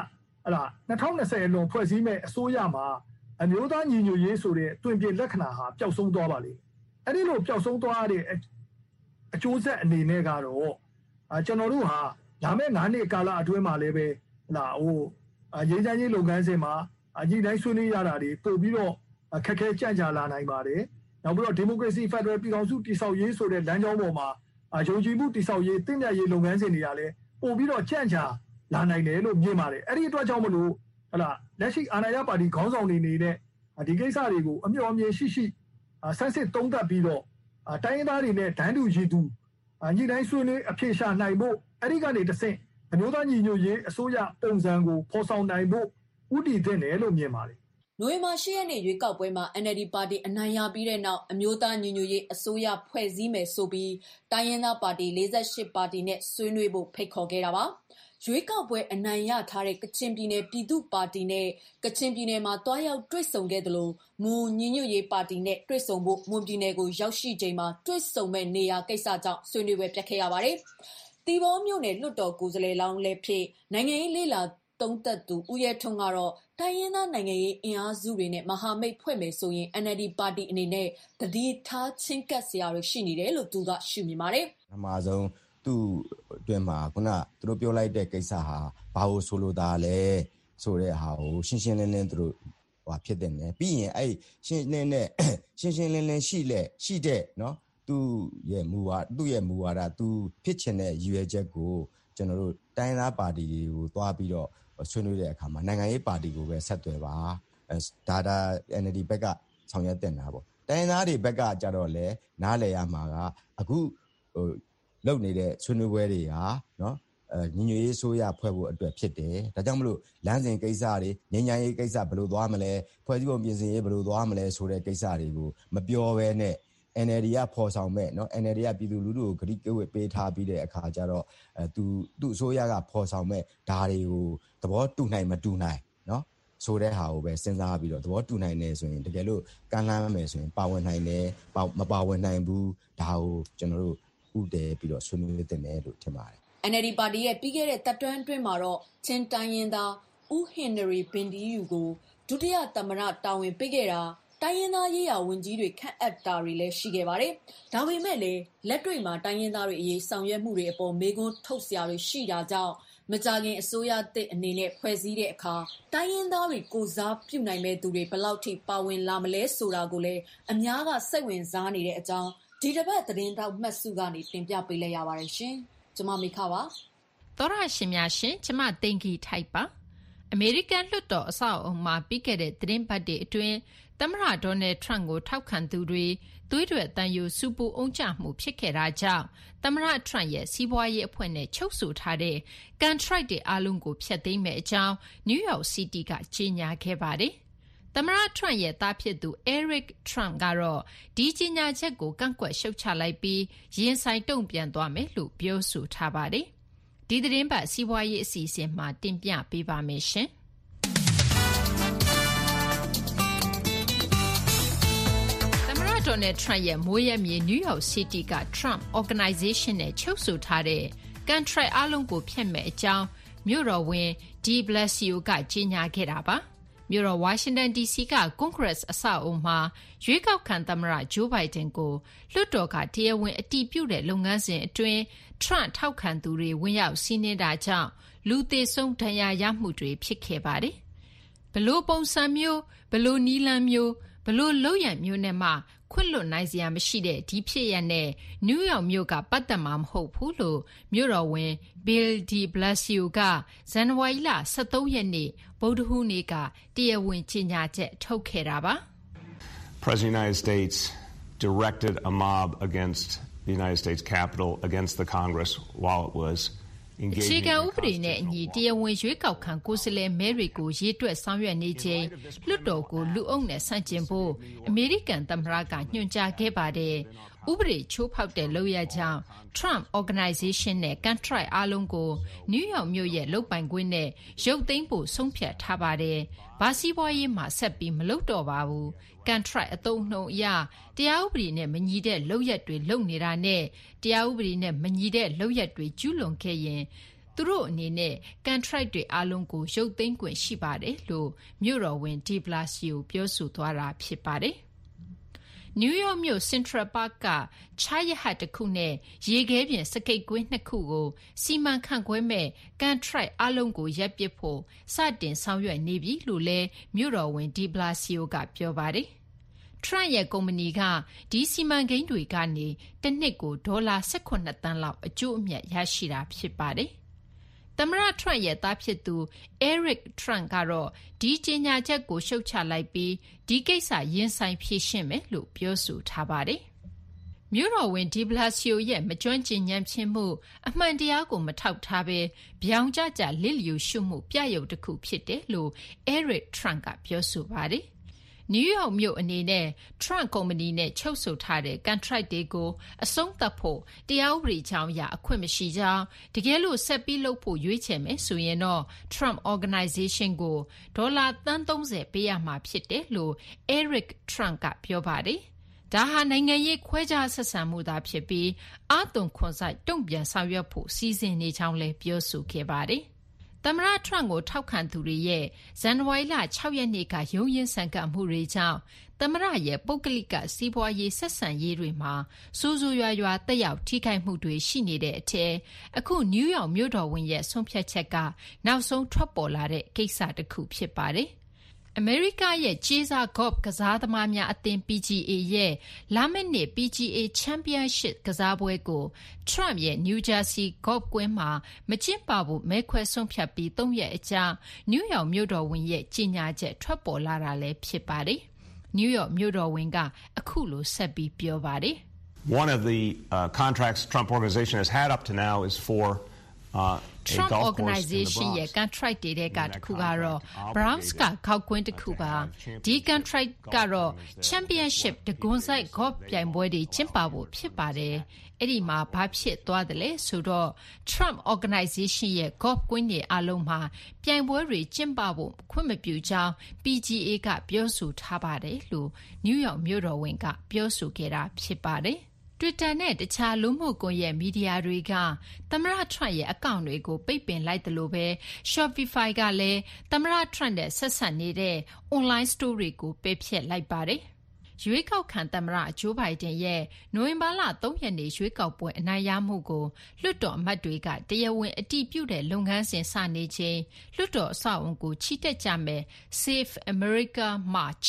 2020လွန်ဖွဲ့စည်းမဲ့အစိုးရမှာအမျိုးသားညီညွတ်ရေးဆိုတဲ့တွင်ပြလက္ခဏာဟာပျောက်ဆုံးသွားပါလေ။အဲ့ဒီလိုပျောက်ဆုံးသွားတဲ့အကျိုးဆက်အနေနဲ့ကတော့ကျွန်တော်တို့ဟာလာမယ့်9နှစ်ကာလအတွင်းမှာလည်းပဲငြိမ်းချမ်းရေးလုပ်ငန်းစဉ်မှာညှိနှိုင်းဆွေးနွေးရတာတွေပို့ပြီးတော့ခက်ခဲကြန့်ကြာလာနိုင်ပါတယ်။နောက်ပြီးတော့ဒီမိုကရေစီဖက်ဒရယ်ပြည်ထောင်စုတည်ဆောက်ရေးဆိုတဲ့လမ်းကြောင်းပေါ်မှာယုံကြည်မှုတည်ဆောက်ရေးတည်မြဲရေးလုပ်ငန်းစဉ်တွေကလည်းပို့ပြီးတော့ကြန့်ကြာလာနိုင်တယ်လို့မြင်ပါတယ်။အဲ့ဒီအတွက်ကြောင့်မလို့လက်ရှိအာဏာရပါတီခေါင်းဆောင်တွေနေတဲ့ဒီကိစ္စတွေကိုအမျှော်အမြင်ရှိရှိဆန်းစစ်သုံးသပ်ပြီးတော့တိုင်းရင်းသားတွေနဲ့ဒန်းတူရည်တူညှိနှိုင်းဆွေးနွေးအဖြေရှာနိုင်ဖို့အဲ့ဒီကနေတစ်ဆင့်အမျိုးသားညီညွတ်ရေးအစိုးရပုံစံကိုဖော်ဆောင်နိုင်ဖို့ဥတည်တဲ့တယ်လို့မြင်ပါတယ်။နိုဝင်ဘာ10ရက်နေ့ရွေးကောက်ပွဲမှာ NLD ပါတီအနိုင်ရပြီးတဲ့နောက်အမျိုးသားညီညွတ်ရေးအစိုးရဖွဲ့စည်းမယ်ဆိုပြီးတိုင်းရင်းသားပါတီ48ပါတီနဲ့ဆွေးနွေးဖို့ဖိတ်ခေါ်ခဲ့တာပါ။ရွေးကောက်ပွဲအနိုင်ရထားတဲ့ကချင်ပြည်နယ်ပြည်သူ့ပါတီနဲ့ကချင်ပြည်နယ်မှာတွားရောက်တွေ့ဆုံခဲ့သလိုမွန်ညီညွတ်ရေးပါတီနဲ့တွေ့ဆုံဖို့မွန်ပြည်နယ်ကိုရောက်ရှိချိန်မှာတွေ့ဆုံမဲ့နေရာကိစ္စကြောင့်ဆွေးနွေးပွဲပြတ်ခဲ့ရပါတယ်။တီဘောမြို့နယ်လွှတ်တော်ကိုယ်စားလှယ်လောင်းလည်းဖြစ်နိုင်ငံရေးလေ့လာသုံးသပ်သူဦးရဲထွန်းကတော့တိုင်းရင်းသားနိုင်ငံရေးအင်အားစုတွေနဲ့မဟာမိတ်ဖွဲ့မယ်ဆိုရင် NLD ပါတီအနေနဲ့တတိထားချင်းကပ်စရာတွေရှိနေတယ်လို့သူကရှုမြင်ပါတယ်။ပထမဆုံးသူ့အတွင်းမှာခုနသူတို့ပြောလိုက်တဲ့ကိစ္စဟာဘာလို့ဆိုလိုတာလဲဆိုတဲ့ဟာကိုရှင်းရှင်းလင်းလင်းသူတို့ဖြစ်တဲ့နယ်ပြီးရင်အဲ့ရှင်းလင်းလင်းရှိတဲ့နော်သူ့ရဲ့မူဝါဒသူဖြစ်ချင်တဲ့ရည်ရွယ်ချက်ကိုကျွန်တော်တို့တိုင်းသားပါတီတွေကိုတွားပြီးတော့ဆွေးနွေးတဲ့အခါမှာနိုင်ငံရေးပါတီကိုပဲဆက်သွယ်ပါဒါ NLD ဘက်ကဆောင်ရွက်တင်တာပေါ့တိုင်းသားတွေဘက်ကကြတော့လေနားလည်ရမှာကအခုလုပ်နေတဲ့ဆွေးနွေးပွဲတွေဟာနော်ညီညွတ်ရေးဆိုရဖွဲ့ဖို့အတွက်ဖြစ်တယ်ဒါကြောင့်မလို့လမ်းစဉ်ကိစ္စတွေငြိမ်းချမ်းရေးကိစ္စဘယ်လိုသွားမလဲဖွဲ့စည်းပုံပြင်ဆင်ရေးဘယ်လိုသွားမလဲဆိုတဲ့ကိစ္စတွေကိုမပြောဘဲနဲ့ NLD ကဖော်ဆောင်မဲ့နော် NLD ကပြည်သူလူထုကိုဂရုကဝတ်ပေးထားပြီးတဲ့အခါကျတော့သူအစိုးရကဖော်ဆောင်မဲ့ဒါတွေကိုသဘောတူနိုင်မတူနိုင်နော်ဆိုတဲ့ဟာကိုပဲစဉ်းစားပြီးတော့သဘောတူနိုင်တယ်ဆိုရင်တကယ်လို့ကမ်းလှမ်းမယ်ဆိုရင်ပါဝင်နိုင်တယ်မပါဝင်နိုင်ဘူးဒါကိုကျွန်တော်တို့ဥတည်ပြီးတော့ဆွေးနွေးတင်တယ်လို့ထင်ပါတယ်။ NLD ပါတီရဲ့ပြီးခဲ့တဲ့တပ်တွန်းအတွင်းမှာတော့ချင်းတိုင်းရင်းသားဦးဟင်နရီဘင်ဒီယူကိုဒုတိယသမ္မတတာဝန်ပေးခဲ့တာတိုင်းရင်းသားရေးရာဝန်ကြီးတွေခန့်အပ်တာတွေလည်းရှိခဲ့ပါတယ်။ဒါပေမဲ့လည်းလက်တွေ့မှာတိုင်းရင်းသားတွေအရေးဆောင်ရွက်မှုတွေအပေါ်မေးခွန်းထုတ်စရာတွေရှိတာကြောင့်မကြခင်အစိုးရသစ်အနေနဲ့ဖွဲ့စည်းတဲ့အခါတိုင်းရင်းသားတွေကိုစားပြုနိုင်မဲ့သူတွေဘယ်လောက်ထိပါဝင်လာမလဲဆိုတာကိုလည်းအများကစိတ်ဝင်စားနေတဲ့အကြောင်းဒီတစ်ပတ်သတင်းတောက်မှတ်စုကနေတင်ပြပေးလိုက်ရပါတယ်ရှင်။ကျွန်မမိခပါသောရရှင်များရှင်ကျမသိင်္ဂီထိုက်ပါအမေရိကန်လွှတ်တော်အဆောက်အုံမှာပြီးခဲ့တဲ့သတင်းပတ်တွေအတွင်းသမ္မတဒေါ်နယ်ထရန့်ကိုထောက်ခံသူတွေသွေးထွက်တန်ယူစူပူအုံကြမှုဖြစ်ခဲ့တာကြောင့်သမ္မတထရန့်ရဲ့စီးပွားရေးအဖွဲ့နဲ့ချုပ်ဆိုထားတဲ့ကန်ထရိုက်တွေအားလုံးကိုဖျက်သိမ်းမယ့်အကြောင်းနယူးယောက်စီးတီးကကြေညာခဲ့ပါတယ်သမ္မတထရန့်ရဲ့သားဖြစ်သူ Eric Trump ကတော့ဒီကြေညာချက်ကိုကန့်ကွက်ရှုတ်ချလိုက်ပြီးရင်ဆိုင်တုံ့ပြန်သွားမယ်လို့ပြောဆိုထားပါတယ်ဒီသတင်းပတ်စီးပွားရေးအစီအစဉ်မှာတင်ပြပေးပါမယ်ရှင်ဒေါ်နယ်ထရန့်ရဲ့မိုးရဲမြေနယူးယောက်စီးတီးက Trump Organization နဲ့ချုပ်ဆိုထားတဲ့ကန်ထရိုက်အားလုံးကိုဖျက်မယ်အကြောင်းမြို့တော်ဝန် de Blasio ကကြေညာခဲ့တာပါမြို့တော်ဝါရှင်တန် DC က Congress အဆောက်အုံမှာရွေးကောက်ခံသမ္မတ Joe Biden ကိုလွှတ်တော်ကတရားဝင်အတည်ပြုတဲ့လုပ်ငန်းစဉ်အတွင်း Trump ထောက်ခံသူတွေဝင်ရောက်စီးနင်းတာကြောင့်လူသေဆုံးဒဏ်ရာရမှုတွေဖြစ်ခဲ့ပါတယ်ဘလို့ပုံစံမျိုးဘလို့နီလန်းမျိုးဘလို့လုပ်ရမျိုးနဲ့မှခွင့်လွတ်နိုင်စရာမရှိတဲ့ဒီဖြစ်ရပ်နဲ့နယူးယောက်မြို့ကပတ်သက်မှာမဟုတ်ဘူးလို့မြို့တော်ဝန် Bill de Blasio ကဇန်နဝါရီလ23ရက်နေ့ဗုဒ္ဓဟူးနေ့ကတရားဝင်ကြေညာချက်ထုတ်ခဲ့တာပါ President of the United States directed a mob against the United States Capitol against the Congress while it was အခြေခံဥပဒေနဲ့အညီတရားဝင်ရွေးကောက်ခံကိုယ်စားလှယ်မဲတွေကိုရေးတွက်ဆောင်ရွက်နေချိန်လွှတ်တော်ကိုလူအုပ်နဲ့ဆန့်ကျင်ဖို့အမေရိကန်သမ္မတကညွှန်ကြားခဲ့ပါတယ်။ဥပဒေချိုးဖောက်တဲ့လုပ်ရပ်ကြောင့် Trump Organization နဲ့ Contract အားလုံးကိုနယူးယောက်မြို့ရဲ့လုပ်ပိုင်ခွင့်နဲ့ရုပ်သိမ်းဖို့ဆုံးဖြတ်ထားပါတယ်။ဘာစီးပွားရေးမှာဆက်ပြီးမလုပ်တော့ပါဘူး။ Contract အသုံးနှုန်းအရတရားဥပဒေနဲ့မညီတဲ့လုပ်ရပ်တွေလုပ်နေတာနဲ့တရားဥပဒေနဲ့မညီတဲ့လုပ်ရပ်တွေကျူးလွန်ခဲ့ရင်သူတို့အနေနဲ့ contract တွေအားလုံးကိုရုပ်သိမ်းခွင့်ရှိပါတယ်လို့မြို့တော်ဝန် de Blasio ပြောဆိုသွားတာဖြစ်ပါတယ်။နယူးယောက်မြို့ Central Park ကချားရဟတ်တစ်ခုနဲ့ရေခဲပြင်စကိတ်ကွင်း2ခုကိုစီမံခန့်ခွဲမဲ့ contract အားလုံးကိုရပ်ပစ်ဖို့စတင်ဆောင်ရွက်နေပြီလို့လည်းမြို့တော်ဝန် de Blasio ကပြောပါတယ်။ Trump ရဲ့ကုမ္ပဏီကဒီစီမံကိန်းတွေကနေတစ်နှစ်ကိုဒေါ်လာ18သန်းလောက်အကျိုးအမြတ်ရရှိတာဖြစ်ပါတယ်။သမ္မတ Trump ရဲ့သားဖြစ်သူ Eric Trump ကတော့ဒီကြေညာချက်ကိုရှုတ်ချလိုက်ပြီးဒီကိစ္စရင်ဆိုင်ဖြေရှင်းမယ်လို့ပြောဆိုထားပါတယ်။မြို့တော်ဝန် de Blasio ရဲ့မကျွမ်းကျင်ဉာဏ်ဖြင့်မှုအမှန်တရားကိုမထောက်ထားဘဲဗျောင်ကျကျလစ်လျူရှုမှုပြရုပ်တစ်ခုဖြစ်တယ်လို့ Eric Trump ကပြောဆိုပါတယ်။နယူးယောက်မြို့အနေနဲ့ Trump ကုမ္ပဏီနဲ့ချုပ်ဆိုထားတဲ့ contract တွေကိုအဆုံးသတ်ဖို့တရားဥပဒေကြောင်းအရအခွင့်မရှိကြောင်းတကယ်လို့ဆက်ပြီးလုပ်ဖို့ရွေးချယ်မယ်ဆိုရင်တော့ Trump Organization ကိုဒေါ်လာသန်း30ပေးရမှာဖြစ်တယ်လို့ Eric Trump ကပြောပါတယ်။ဒါဟာနိုင်ငံရေးခွဲခြားဆက်ဆံမှုသာဖြစ်ပြီးအာသွန်ခွန်စိုက်တုံ့ပြန်ဆောင်ရွက်ဖို့စီစဉ်နေကြောင်းလည်းပြောဆိုခဲ့ပါတယ်။သမ္မတ Trump ကိုထောက်ခံသူတွေရဲ့ဇန်နဝါရီလ6ရက်နေ့ကရုန်းရင်းဆန်ကပ်မှုတွေကြောင့်သမ္မတရဲ့ပုဂ္ဂလိကစီးပွားရေးဆက်ဆံရေးတွေမှာဆိုးဆိုးရွားရွားသက်ရောက်ထိခိုက်မှုတွေရှိနေတဲ့အထက်အခုနယူးယောက်မြို့တော်ဝန်ရဲ့ဆုံးဖြတ်ချက်ကနောက်ဆုံးထွက်ပေါ်လာတဲ့ကိစ္စတစ်ခုဖြစ်ပါတယ်။အမေရိကရဲ့ကြေးစား golf ကစားသမားများအသင်း PGA ရဲ့လာမယ့်နှစ် PGA Championship ကစားပွဲကို Trump ရဲ့ New Jersey golf ကွင်းမှာမကျင်းပဖို့မဲခွဲဆုံးဖြတ်ပြီး3ရက်အကြာနယူးယောက်မြို့တော်ဝန်ရဲ့ကြေညာချက်ထွက်ပေါ်လာတာလည်းဖြစ်ပါတယ်။နယူးယောက်မြို့တော်ဝန်ကအခုလိုဆက်ပြီးပြောပါတယ်။ One of the contracts Trump Organization has had up to now is for Trump Organization ရဲ့ contract တွေကတစ်ခုကတော့ Bronx ကကောက်ကွင်းတစ်ခုပါဒီ contract ကတော့ Championship တကွန်ဆိုင် golf ပြိုင်ပွဲတွေကျင်းပဖို့ဖြစ်ပါတယ်အဲ့ဒီမှာဘာဖြစ်သွားတယ်လဲဆိုတော့ Trump Organization ရဲ့ golf ကွင်းတွေအလုံးမှာပြိုင်ပွဲတွေကျင်းပဖို့ခွင့်မပြုကြောင်း PGA ကပြောဆိုထားပါတယ်လို့ New York မြို့တော်ဝန်ကပြောဆိုခဲ့တာဖြစ်ပါတယ်Twitter နဲ့တခြားလူမှုကွန်ရက်မီဒီယာတွေကသမ္မတ Trump ရဲ့အကောင့်တွေကိုပိတ်ပင်လိုက်တယ်လို့ပဲ Shopify ကလည်းသမ္မတ Trump နဲ့ဆက်ဆက်နေတဲ့ online store တွေကိုပယ်ဖျက်လိုက်ပါတယ်။ရွေးကောက်ခံသမ္မတ Joe Biden ရဲ့နိုဝင်ဘာလ3ရက်နေ့ရွေးကောက်ပွဲအနိုင်ရမှုကိုလွှတ်တော်အမတ်တွေကတရားဝင်အတည်ပြုတဲ့လုပ်ငန်းစဉ်စနေချိန်လွှတ်တော်အဆောက်အုံကိုချီတက်ကြမယ် Save America March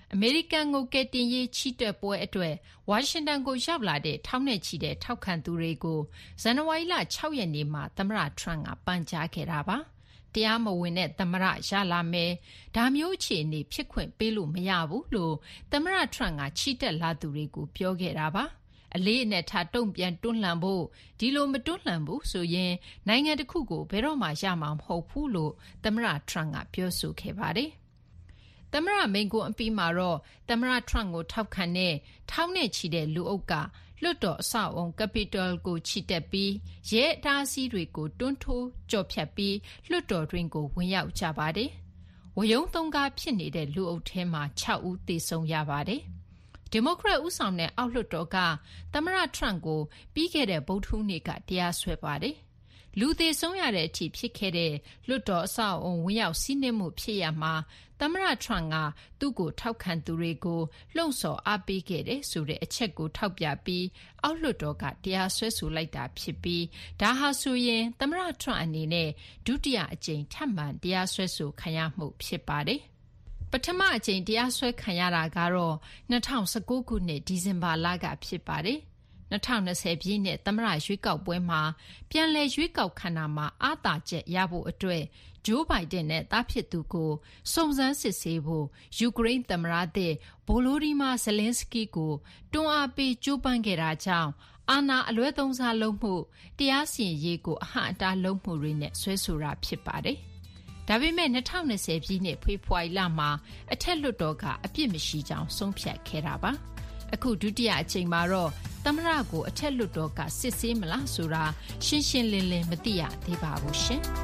အမေရိကန်ကိုကယ်တင်ရေးချီတက်ပွဲအတွက်ဝါရှင်တန်ကိုရောက်လာတဲ့ထောင်နဲ့ချီတဲ့ထောက်ခံသူတွေကိုဇန်နဝါရီလ6 ရက်နေ့မှာသမ္မတ Trump ကပန်ကြားခဲ့တာပါ။တရားမဝင်တဲ့သမ္မတရလာမယ်။ဒါမျိုးအခြေအနေဖြစ်ခွင့်ပေးလို့မရဘူးလို့သမ္မတ Trump ကချီတက်လာသူတွေကိုပြောခဲ့တာပါ။အလေးအနက်ထားတုံ့ပြန်တွန်းလှန်ဖို့ဒီလိုမတွန်းလှန်ဘူးဆိုရင်နိုင်ငံတစ်ခုကိုဘယ်တော့မှရမှာမဟုတ်ဘူးလို့သမ္မတ Trump ကပြောဆိုခဲ့ပါတယ်။သမ္မတမိန့်ခွန်းအပြီးမှာတော့သမ္မတ Trump ကိုထောက်ခံတဲ့ထောင်နဲ့ချီတဲ့လူအုပ်ကလွှတ်တော်အဆောက်အုံ Capitol ကိုချီတက်ပြီးရဲအတားအဆီးတွေကိုတွန်းထိုးကျော်ဖြတ်ပြီးလွှတ်တော်တွင်းကိုဝင်ရောက်ကြပါတယ်။ဝရုံးသုံးကားဖြစ်နေတဲ့လူအုပ်ထဲမှာ6 ဦးသေဆုံးရပါတယ်။ဒီမိုကရက်ဦးဆောင်တဲ့အောက်လွှတ်တော်ကသမ္မတ Trump ကိုပြီးခဲ့တဲ့ဗုဒ္ဓဟူးနေ့ကတရားစွဲပါတယ်။လူသေဆုံးရတဲ့အထိဖြစ်ခဲ့တဲ့လွှတ်တော်အဆောက်အုံဝင်ရောက်စီးနင်းမှုဖြစ်ရမှာသမ္မတ Trump ကသူ့ကိုထောက်ခံသူတွေကိုလှုံ့ဆော်အားပေးခဲ့တဲ့ဆိုတဲ့အချက်ကိုထောက်ပြပြီးအောက်လွှတ်တော်ကတရားစွဲဆိုလိုက်တာဖြစ်ပြီးဒါဟာဆိုရင်သမ္မတ Trump အနေနဲ့ဒုတိယအကြိမ်ထပ်မံတရားစွဲဆိုခံရမှုဖြစ်ပါတယ်။ပထမအကြိမ်တရားစွဲခံရတာကတော့2019ခုနှစ်ဒီဇင်ဘာလကဖြစ်ပါတယ်။2020ပြည့်နှစ်သမ္မတရွေးကောက်ပွဲမှာပြန်လည်ရွေးကောက်ခံတာမှာအာသာချက်ရဖို့အတွက်ဂျိုးဘိုင်ဒန်နဲ့တားဖြစ်သူကိုစုံစမ်းစစ်ဆေးဖို့ယူကရိန်းသမ္မတသစ်ဗိုလိုဒီမာဇလင်းစကီကိုတွန်းအားပေးကြိုးပမ်းခဲ့တာကြောင့်အာဏာအလွဲသုံးစားလုပ်မှုတရားစီရင်ရေးကိုအဟန့်အတားလုပ်မှုတွေနဲ့ဆွဲဆိုတာဖြစ်ပါတယ်။ဒါပေမဲ့2020ပြည့်နှစ်ဖေဖော်ဝါရီလမှာအထက်လွှတ်တော်ကအပြစ်မရှိကြောင်းဆုံးဖြတ်ခဲ့တာပါ။အခုဒုတိယအကြိမ်မှာတော့သမ္မတကိုအထက်လွှတ်တော်ကစစ်ဆေးမလားဆိုတာရှင်းရှင်းလင်းလင်းမသိရသေးပါဘူးရှင်။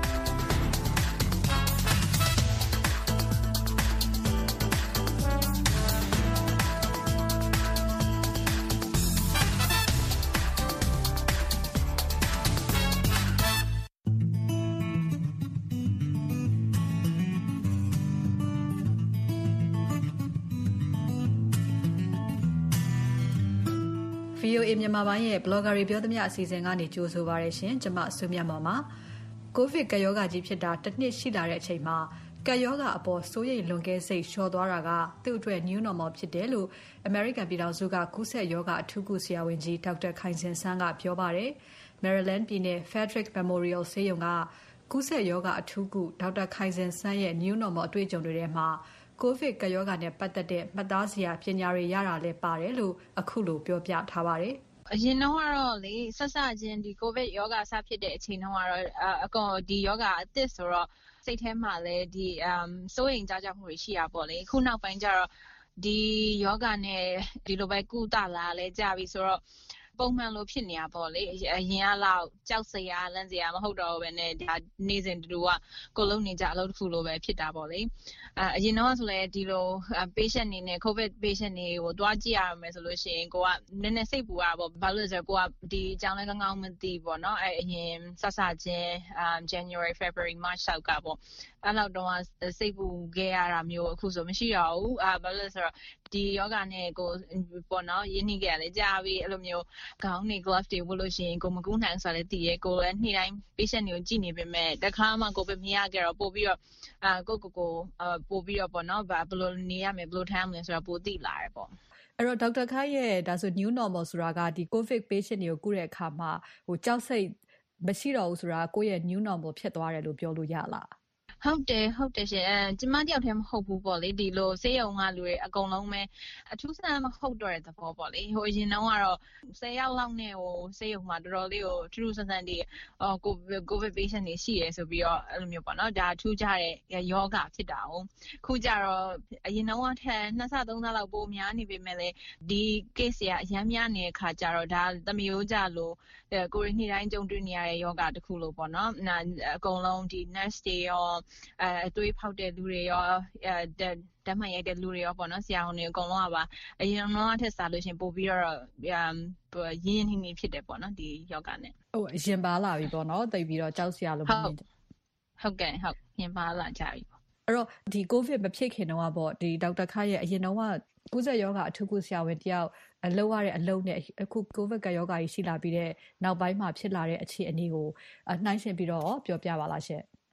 VOA မြန်မာပိုင်းရဲ့ blogger တွေပြောသမျှအစီအစဉ်ကနေကြိုဆိုပါရရှင်။ကျွန်မစုမြတ်မော်ပါ။ ကိုဗစ်ကပ်ရောဂါကြီးဖြစ်တာတစ်နှစ်ရှိလာတဲ့အချိန်မှာကပ်ရောဂါအပေါ်စိုးရိမ်လွန်ကဲစိတ်လျှော့သွားတာကသူ့အတွက် new normal ဖြစ်တယ်လို့ American ပြည်ထောင်စုကကူးစက်ရောဂါအထူးကုဆရာဝန်ကြီးဒေါက်တာခိုင်စင်ဆန်းကပြောပါတယ်။ Maryland ပြည်နယ် Frederick Memorial ဆေးရုံကကူးစက်ရောဂါအထူးကုဒေါက်တာခိုင်စင်ဆန်းရဲ့ new normal အတွေ့အကြုံတွေထဲမှာကိုဗစ်ကပ်ရောဂါနဲ့ပတ်သက်တဲ့မှတ်သားစရာပညာတွေရတာလည်းပါတယ်လို့အခုလိုပြောပြထားပါတယ်။အရင်တော့ကတော့လေဆက်စချင်းဒီကိုဗစ်ယောဂါစဖြစ်တဲ့အချိန်တုန်းကတော့အကောင်ဒီယောဂါအသစ်ဆိုတော့စိတ်ထဲမှာလည်းဒီစိုးရိမ်ကြောက်မှုတွေရှိရပေါ့လေခုနောက်ပိုင်းကျတော့ဒီယောဂါနဲ့ဒီလိုပဲကုသလာလဲကြပြီဆိုတော့ပုံမှန်လိုဖြစ်နေတာပေါ့လေအရင်ကလောက်ကြောက်စရာလန့်စရာမဟုတ်တော့ဘဲနဲ့ဒါနေ့စဉ်တူကကိုလုံးနေကြအလုပ်တစ်ခုလိုပဲဖြစ်တာပေါ့လေအရင်တော့ဆိုလဲဒီလို patient နေနဲ့ covid patient တွေကိုတွားကြည့်ရမယ်ဆိုလို့ရှိရင်ကိုကနည်းနည်းစိတ်ပူရပေါ့ဘာလို့လဲဆိုတော့ကိုကဒီအကြောင်းလဲကောင်းကောင်းမသိပေါ့နော်အရင်စချင်း January February March လောက်ကပေါ့အဲ့လောက်တော့စိတ်ပူခဲ့ရတာမျိုးအခုဆိုမရှိတော့ဘူးဘာလို့လဲဆိုတော့ဒီယောဂနဲ့ကိုပေါ့နော်ရင်းနှီးခဲ့ရလေကြာပြီအဲ့လိုမျိုးခေါင်းနေ glove တွေဝတ်လို့ရှိရင်ကိုမကူးနိုင်ဆိုလည်းသိရဲကိုလည်းနေ့တိုင်း patient တွေကိုကြည့်နေပေမဲ့တခါမှကိုပဲမရခဲ့တော့ပို့ပြီးတော့ကိုပို့ပြီးတော့ပေါ့နော်ဘယ်လိုနေရမယ်ဘယ်လိုထိုင်ရမလဲဆိုတော့ပိုသိလာတယ်ပေါ့အဲ့တော့ဒေါက်တာခိုင်ရဲ့ဒါဆို new normal ဆိုတာကဒီ covid patient တွေကိုကုတဲ့အခါမှာကြောက်စိတ်မရှိတော့ဘူးဆိုတာကိုယ့်ရဲ့ new normal ဖြစ်သွားတယ်လို့ပြောလို့ရလားဟုတ်တယ်ရှင်ကျမတယောက်တည်းမဟုတ်ဘူးပေါ့လေဒီလိုဆေးရုံကလူတွေအကုန်လုံးပဲအထူးဆန်းမဟုတ်တော့တဲ့သဘောပေါ့လေဟိုအရင်တော့ကတော့10ယောက်လောက်နဲ့ဟိုဆေးရုံမှာတော်တော်လေးကိုထူးထူးဆန်းဆန်းဒီကိုဗစ် patient တွေရှိရဆိုပြီးတော့အဲ့လိုမျိုးပေါ့နော်ဒါထူးခြားတဲ့ယောဂဖြစ်တာဟုတ်ခုကျတော့အရင်တော့ထက်2ဆ3ဆလောက်ပိုများနေပေမဲ့လေဒီ case ကအများများနေတဲ့ခါကျတော့ဒါသမယိုးကြလို့ကိုရင်းနေ့တိုင်းကြုံတွေ့နေရတဲ့ယောဂတစ်ခုလို့ပေါ့နော်အကုန်လုံးဒီ nurse တွေရောအသွေးဖောက်တဲ့လူတွေရောဓာတ်မှန်ရိုက်တဲ့လူတွေရောပေါ့နော်ဆရာဝန်တွေအကုန်လုံးကပါအရင်တော့ထက်စားလို့ရှင်ပို့ပြီးတော့ရင်းနှီးနေဖြစ်တယ်ပေါ့နော်ဒီယောဂနဲ့ဟုတ်အရင်ပါလာပြီပေါ့နော်တိတ်ပြီးတော့ကြောက်စရာလို့မမြင်ဟုတ်ကဲ့ဟုတ်ရင်ပါလာကြပြီပေါ့အဲ့တော့ဒီ covid မဖြစ်ခင်တော့ပေါ့ဒီဒေါက်တာခရဲ့အရင်တော့ကုသယောဂအထူးကုဆရာဝန်တယောက်အလုပ်ရတဲ့အလုပ်နဲ့အခုကိုဗစ်ကယောဂါကြီးရှိလာပြီးတဲ့နောက်ပိုင်းမှာဖြစ်လာတဲ့အခြေအနေကိုနှိုင်းယှဉ်ပြီးတော့ပြောပြပါလားရှင့်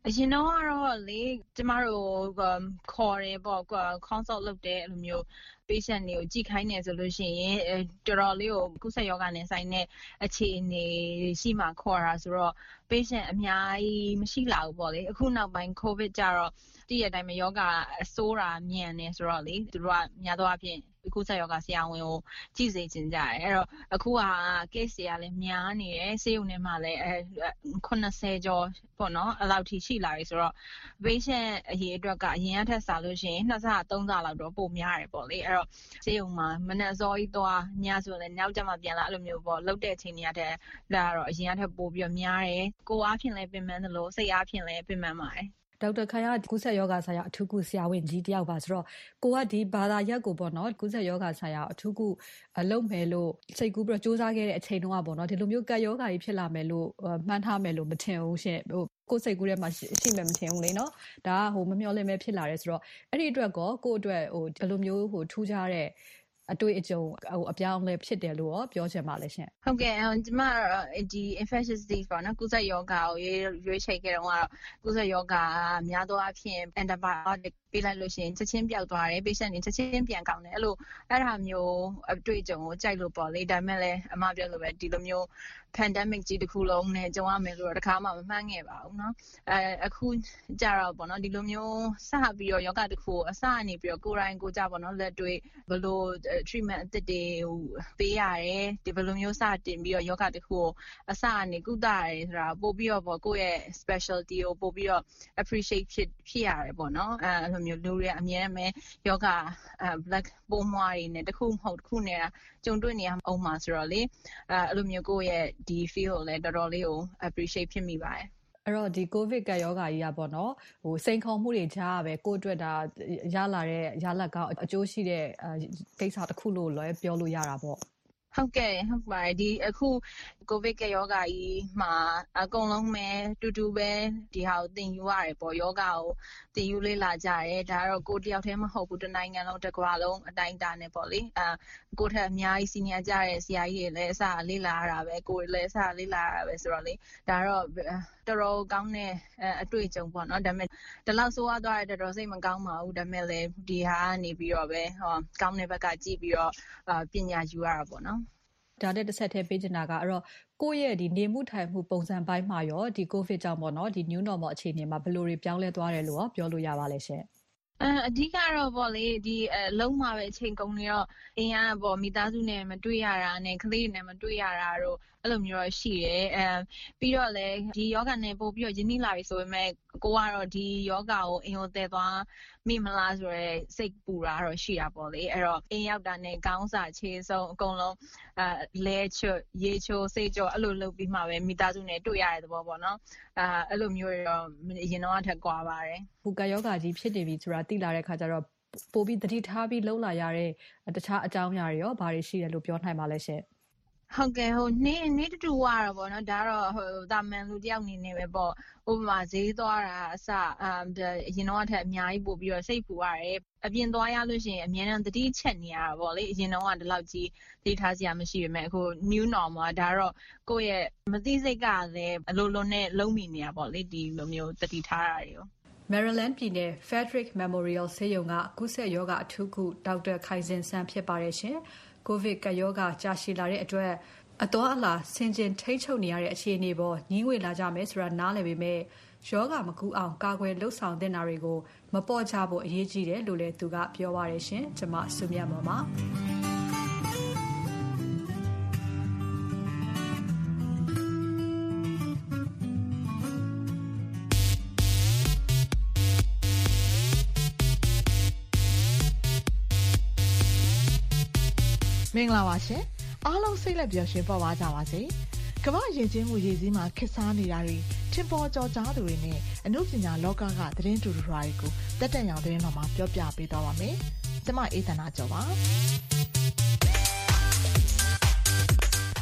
အရင်တော့လေကျမတို့ခေါ်တယ်ပေါ့ consult လုပ်တယ်အဲ့လိုမျိုး patient တွေကိုကြည့်ခိုင်းနေဆိုလို့ရှိရင်တော်တော်လေးကိုကုသယောဂနဲ့ဆိုင်တဲ့အခြေအနေရှိမှခေါ်တာဆိုတော့ patient အများကြီးမရှိလာဘူးပေါ့လေအခုနောက်ပိုင်း covid ကြတော့တည့်ရတိုင်းမှာယောဂအဆိုးတာမြန်နေဆိုတော့လေသူတို့ကများသောအားဖြင့်ကုသယောဂဆရာဝန်ကိုကြည့်စေချင်ကြတယ်အဲ့တော့အခုက case တွေကလည်းများနေတယ်ဆေးရုံထဲမှာလည်း80ကျော်ပေါ့နော်အဲ့လောက်ထိရှိလာပြီဆိုတော့ patient အရေးအတွက်ကအရင်ကထက်စားလို့ရှိရင်2ဆ3ဆလောက်တော့ပိုများတယ်ပေါ့လေအဲ့တော့ဆေးရုံမှာမနက်စောကြီးသွားညဆိုလည်းနောက်ကျမှပြန်လာအဲ့လိုမျိုးပေါ့လှုပ်တဲ့အချိန်တွေကတည်းကဒါကတော့အရင်ကထက်ပိုပြီးများတယ်ကိုယ်အားဖြင့်လည်းပြင်ပန်းတယ်လို့စိတ်အားဖြင့်လည်းပြင်ပန်းပါတယ်ဒေါက်တာခိုင်ကကုသယောဂဆိုင်ရာအထူးကုဆရာဝန်ကြီးတယောက်ပါဆိုတော့ကိုကဒီဘာသာရပ်ကိုပေါ့နော်ကုသယောဂဆိုင်ရာအထူးကုလုပ်မယ်လို့စိတ်ကူးပြီးတော့စူးစမ်းခဲ့တဲ့အချိန်တုန်းကပေါ့နော်ဒီလိုမျိုးကပ်ယောဂကြီးဖြစ်လာမယ်လို့မှန်းထားမယ်လို့မထင်ဘူးရှင်ကိုယ်စိတ်ကူးထဲမှာရှိမယ်မထင်ဘူးလေနော်ဒါကမမျှော်လင့်ပဲဖြစ်လာတယ်ဆိုတော့အဲ့ဒီအတွက်ကိုယ့်အတွက်ဘယ်လိုမျိုးထူးခြားတဲ့အတွေ့အကြုံအပြောင်းအလဲဖြစ်တယ်လို့ရောပြောချင်ပါလဲရှင်ဟုတ်ကဲ့ကျမဒီ infectious disease ပေါ့နော်ကုသယောဂကိုရွေးချယ်ခဲ့တော့ကတော့ကုသယောဂများသောအားဖြင့် antibiotic ပေးလိုက်လို့ရှိရင်ချက်ချင်းပျောက်သွားတယ် patient တွေချက်ချင်းပြန်ကောင်းတယ်အဲ့ဒါမျိုးအတွေ့အကြုံကိုကြိုက်လို့ပေါ့လေဒါပေမဲ့လည်းအမပြောလို့ပဲဒီလိုမျိုး pandemic ကြီးတစ်ခုလုံးနဲ့ကြုံရမယ်လို့တော့တခါမှမမှန်းခဲ့ပါဘူးเนาะအခုကြတော့ပေါ့နော်ဒီလိုမျိုးစပြီးတော့ယောဂတစ်ခုအစအနေပြီးတော့ကိုယ်တိုင်ကိုကြပေါ့နော်လက်တွေ့ဘယ်လို treatment အသစ်တွေပေးရတယ်ဒီဘယ်လိုမျိုးစတင်ပြီးတော့ယောဂတစ်ခုကိုအစအနေကုသရတယ်ဆိုတာပို့ပြီးတော့ပေါ့ကိုယ့်ရဲ့ specialty ကိုပို့ပြီးတော့ appreciate ဖြစ်ရတယ်ပေါ့နော်အဲ့လိုမျိုးလူတွေအများနဲ့ယောဂblack ပိုးမွှားတွေနဲ့တစ်ခုမဟုတ်တစ်ခုနဲ့ကြုံတွေ့နေရအောင်မှာဆိုတော့လေအဲ့လိုမျိုးကိုယ့်ရဲ့ဒီ feel ကိုလည်းတော်တော်လေးကို appreciate ဖြစ်မိပါတယ်အဲ့တော့ဒီ covid ကယောဂါကြီးอ่ะပေါ့နော်စိန်ခေါ်မှုတွေကြားပဲကိုယ့်အတွက်ဒါရလာတဲ့ရလဒ်ကောင်းအကျိုးရှိတဲ့ကိစ္စတစ်ခုလို့လည်းပြောလို့ရတာပေါ့ဟုတ်ကဲ့ဟုတ်ပါတယ်ဒီအခုကိုဗစ်ကယောဂါကြီးမှာအကုန်လုံးပဲတူတူပဲဒီဟာကိုသင်ယူရတယ်ပေါ့ယောဂါကိုသင်ယူလေ့လာကြတယ်ဒါကတော့ကိုတယောက်တည်းမဟုတ်ဘူးတနိုင်ငံလုံးတစ်ကမ္ဘာလုံးအတိုင်းအတာနဲ့ပေါ့လေကိုထက်အများကြီးစီနီယာကြတဲ့ဆရာကြီးတွေလည်းအစလေ့လာရတာပဲကိုလည်းအစလေ့လာရတာပဲဆိုတော့လေဒါတော့တော်တော်ကောင်းတဲ့အတွေ့အကြုံပေါ့နော်ဒါပေမဲ့ဒီလောက်ဆိုးသွားတဲ့တော်တော်စိတ်မကောင်းပါဘူးဒါပေမဲ့လည်းဒီဟာကနေပြီးတော့ပဲကောင်းတဲ့ဘက်ကကြည့်ပြီးတော့ပညာယူရတာပေါ့နော်ဒါနဲ့တစ်ဆက်တည်းပေးချင်တာကအဲ့တော့ကိုယ့်ရဲ့ဒီနေမှုထိုင်မှုပုံစံပိုင်းမှာရောဒီ covid ကြောင့်ပေါ့နော်ဒီ new normal အခြေအနေမှာဘယ်လိုတွေပြောင်းလဲသွားတယ်လို့ပြောလို့ရပါလဲရှင်အဓိကတော့ပေါ့လေဒီလုံးမှာပဲအချိန်ကုန်နေတော့အိမ်ကပေါ့မိသားစုနဲ့မတွေ့ရတာနဲ့ကလေးတွေနဲ့မတွေ့ရတာတော့အဲ့လိုမျိုးတော့ရှိတယ်ပြီးတော့လည်းဒီယောဂနဲ့ပို့ပြီးတော့ယဉ်နီးလာပြီဆိုပေမဲ့ကိုကတော့ဒီယောဂကိုအိမ်ကိုတည်သွားမိမလားဆိုရဲစိတ်ပူတာတော့ရှိတာပေါ့လေအဲ့တော့အိမ်ရောက်တာနဲ့ကောင်းစာခြေဆုံးအကုန်လုံးလဲချွတ်ရေချိုးစိတ်ကြောအဲ့လိုလုပ်ပြီးမှပဲမိသားစုနဲ့တွေ့ရတဲ့သဘောပေါ့နော်အဲ့လိုမျိုးတော့အရင်တော့ထက်ကွာပါတယ်ဘူကယောဂကြီးဖြစ်နေပြီဆိုတာသိလာတဲ့ခါကျတော့ပို့ပြီးသတိထားပြီးလှုပ်လာရတဲ့တခြားအကြောင်းအရာတွေရောဘာတွေရှိတယ်လို့ပြောနိုင်ပါလဲရှင်ဟုတ်ကဲ့နေတူတူရတာပေါ့နော်ဒါတော့တာမန်လူတယောက်နေနေပဲပေါ့ဥပမာဈေးသွားတာအစအရင်တော့ထက်အများကြီးပို့ပြီးတော့စိတ်ပူရတယ်အပြင်သွားရလို့ရှိရင်အများနဲ့သတိချက်နေရတာပေါ့လေအရင်တော့ကဒီလောက်ကြီးသတိထားစရာမရှိပေမဲ့အခု new normal ဒါတော့ကိုယ့်ရဲ့မသိစိတ်ကလည်းအလိုလိုနဲ့လုံးမိနေရပေါ့လေဒီလိုမျိုးသတိထားတာတွေကို Maryland ပြည်နယ် Frederick Memorial ဆေးရုံကကုသယောဂအထူးကုဒေါက်တာခိုင်စင်ဆန်းဖြစ်ပါတယ်ရှင်။ ကိုဗစ်ကပ်ရောဂါကြာရှည်လာတဲ့အတွက်အသွားအလာဆင်ခြင်ထိန်းချုပ်နေရတဲ့အခြေအနေပေါ်ညှိငွေလာကြမယ်ဆိုတာနားလည်ပေမဲ့ယောဂမကူအောင်ကာကွယ်လှုပ်ဆောင်တဲ့နာတွေကိုမပေါ့ကြဖို့အရေးကြီးတယ်လို့လည်းသူကပြောပါတယ်ရှင်။ကျွန်မစုမြတ်မော်ပါမင်္ဂလာပါရှင်အားလုံးစိတ်လက်ပျော်ရွှင်ပေါ်ပါကြပါစေကမ္ဘာယဉ်ကျေးမှုရည်စည်းမှာခက်စားနေတာတွေထင်ပေါ်ကျော်ကြားသူတွေနဲ့အမှုပညာလောကကသတင်းတူတူတွေကိုတက်တက်ရောင်သတင်းတော်မှာပြောပြပေးသွားပါမယ်ကျွန်မအေးသနာကျော်ပါ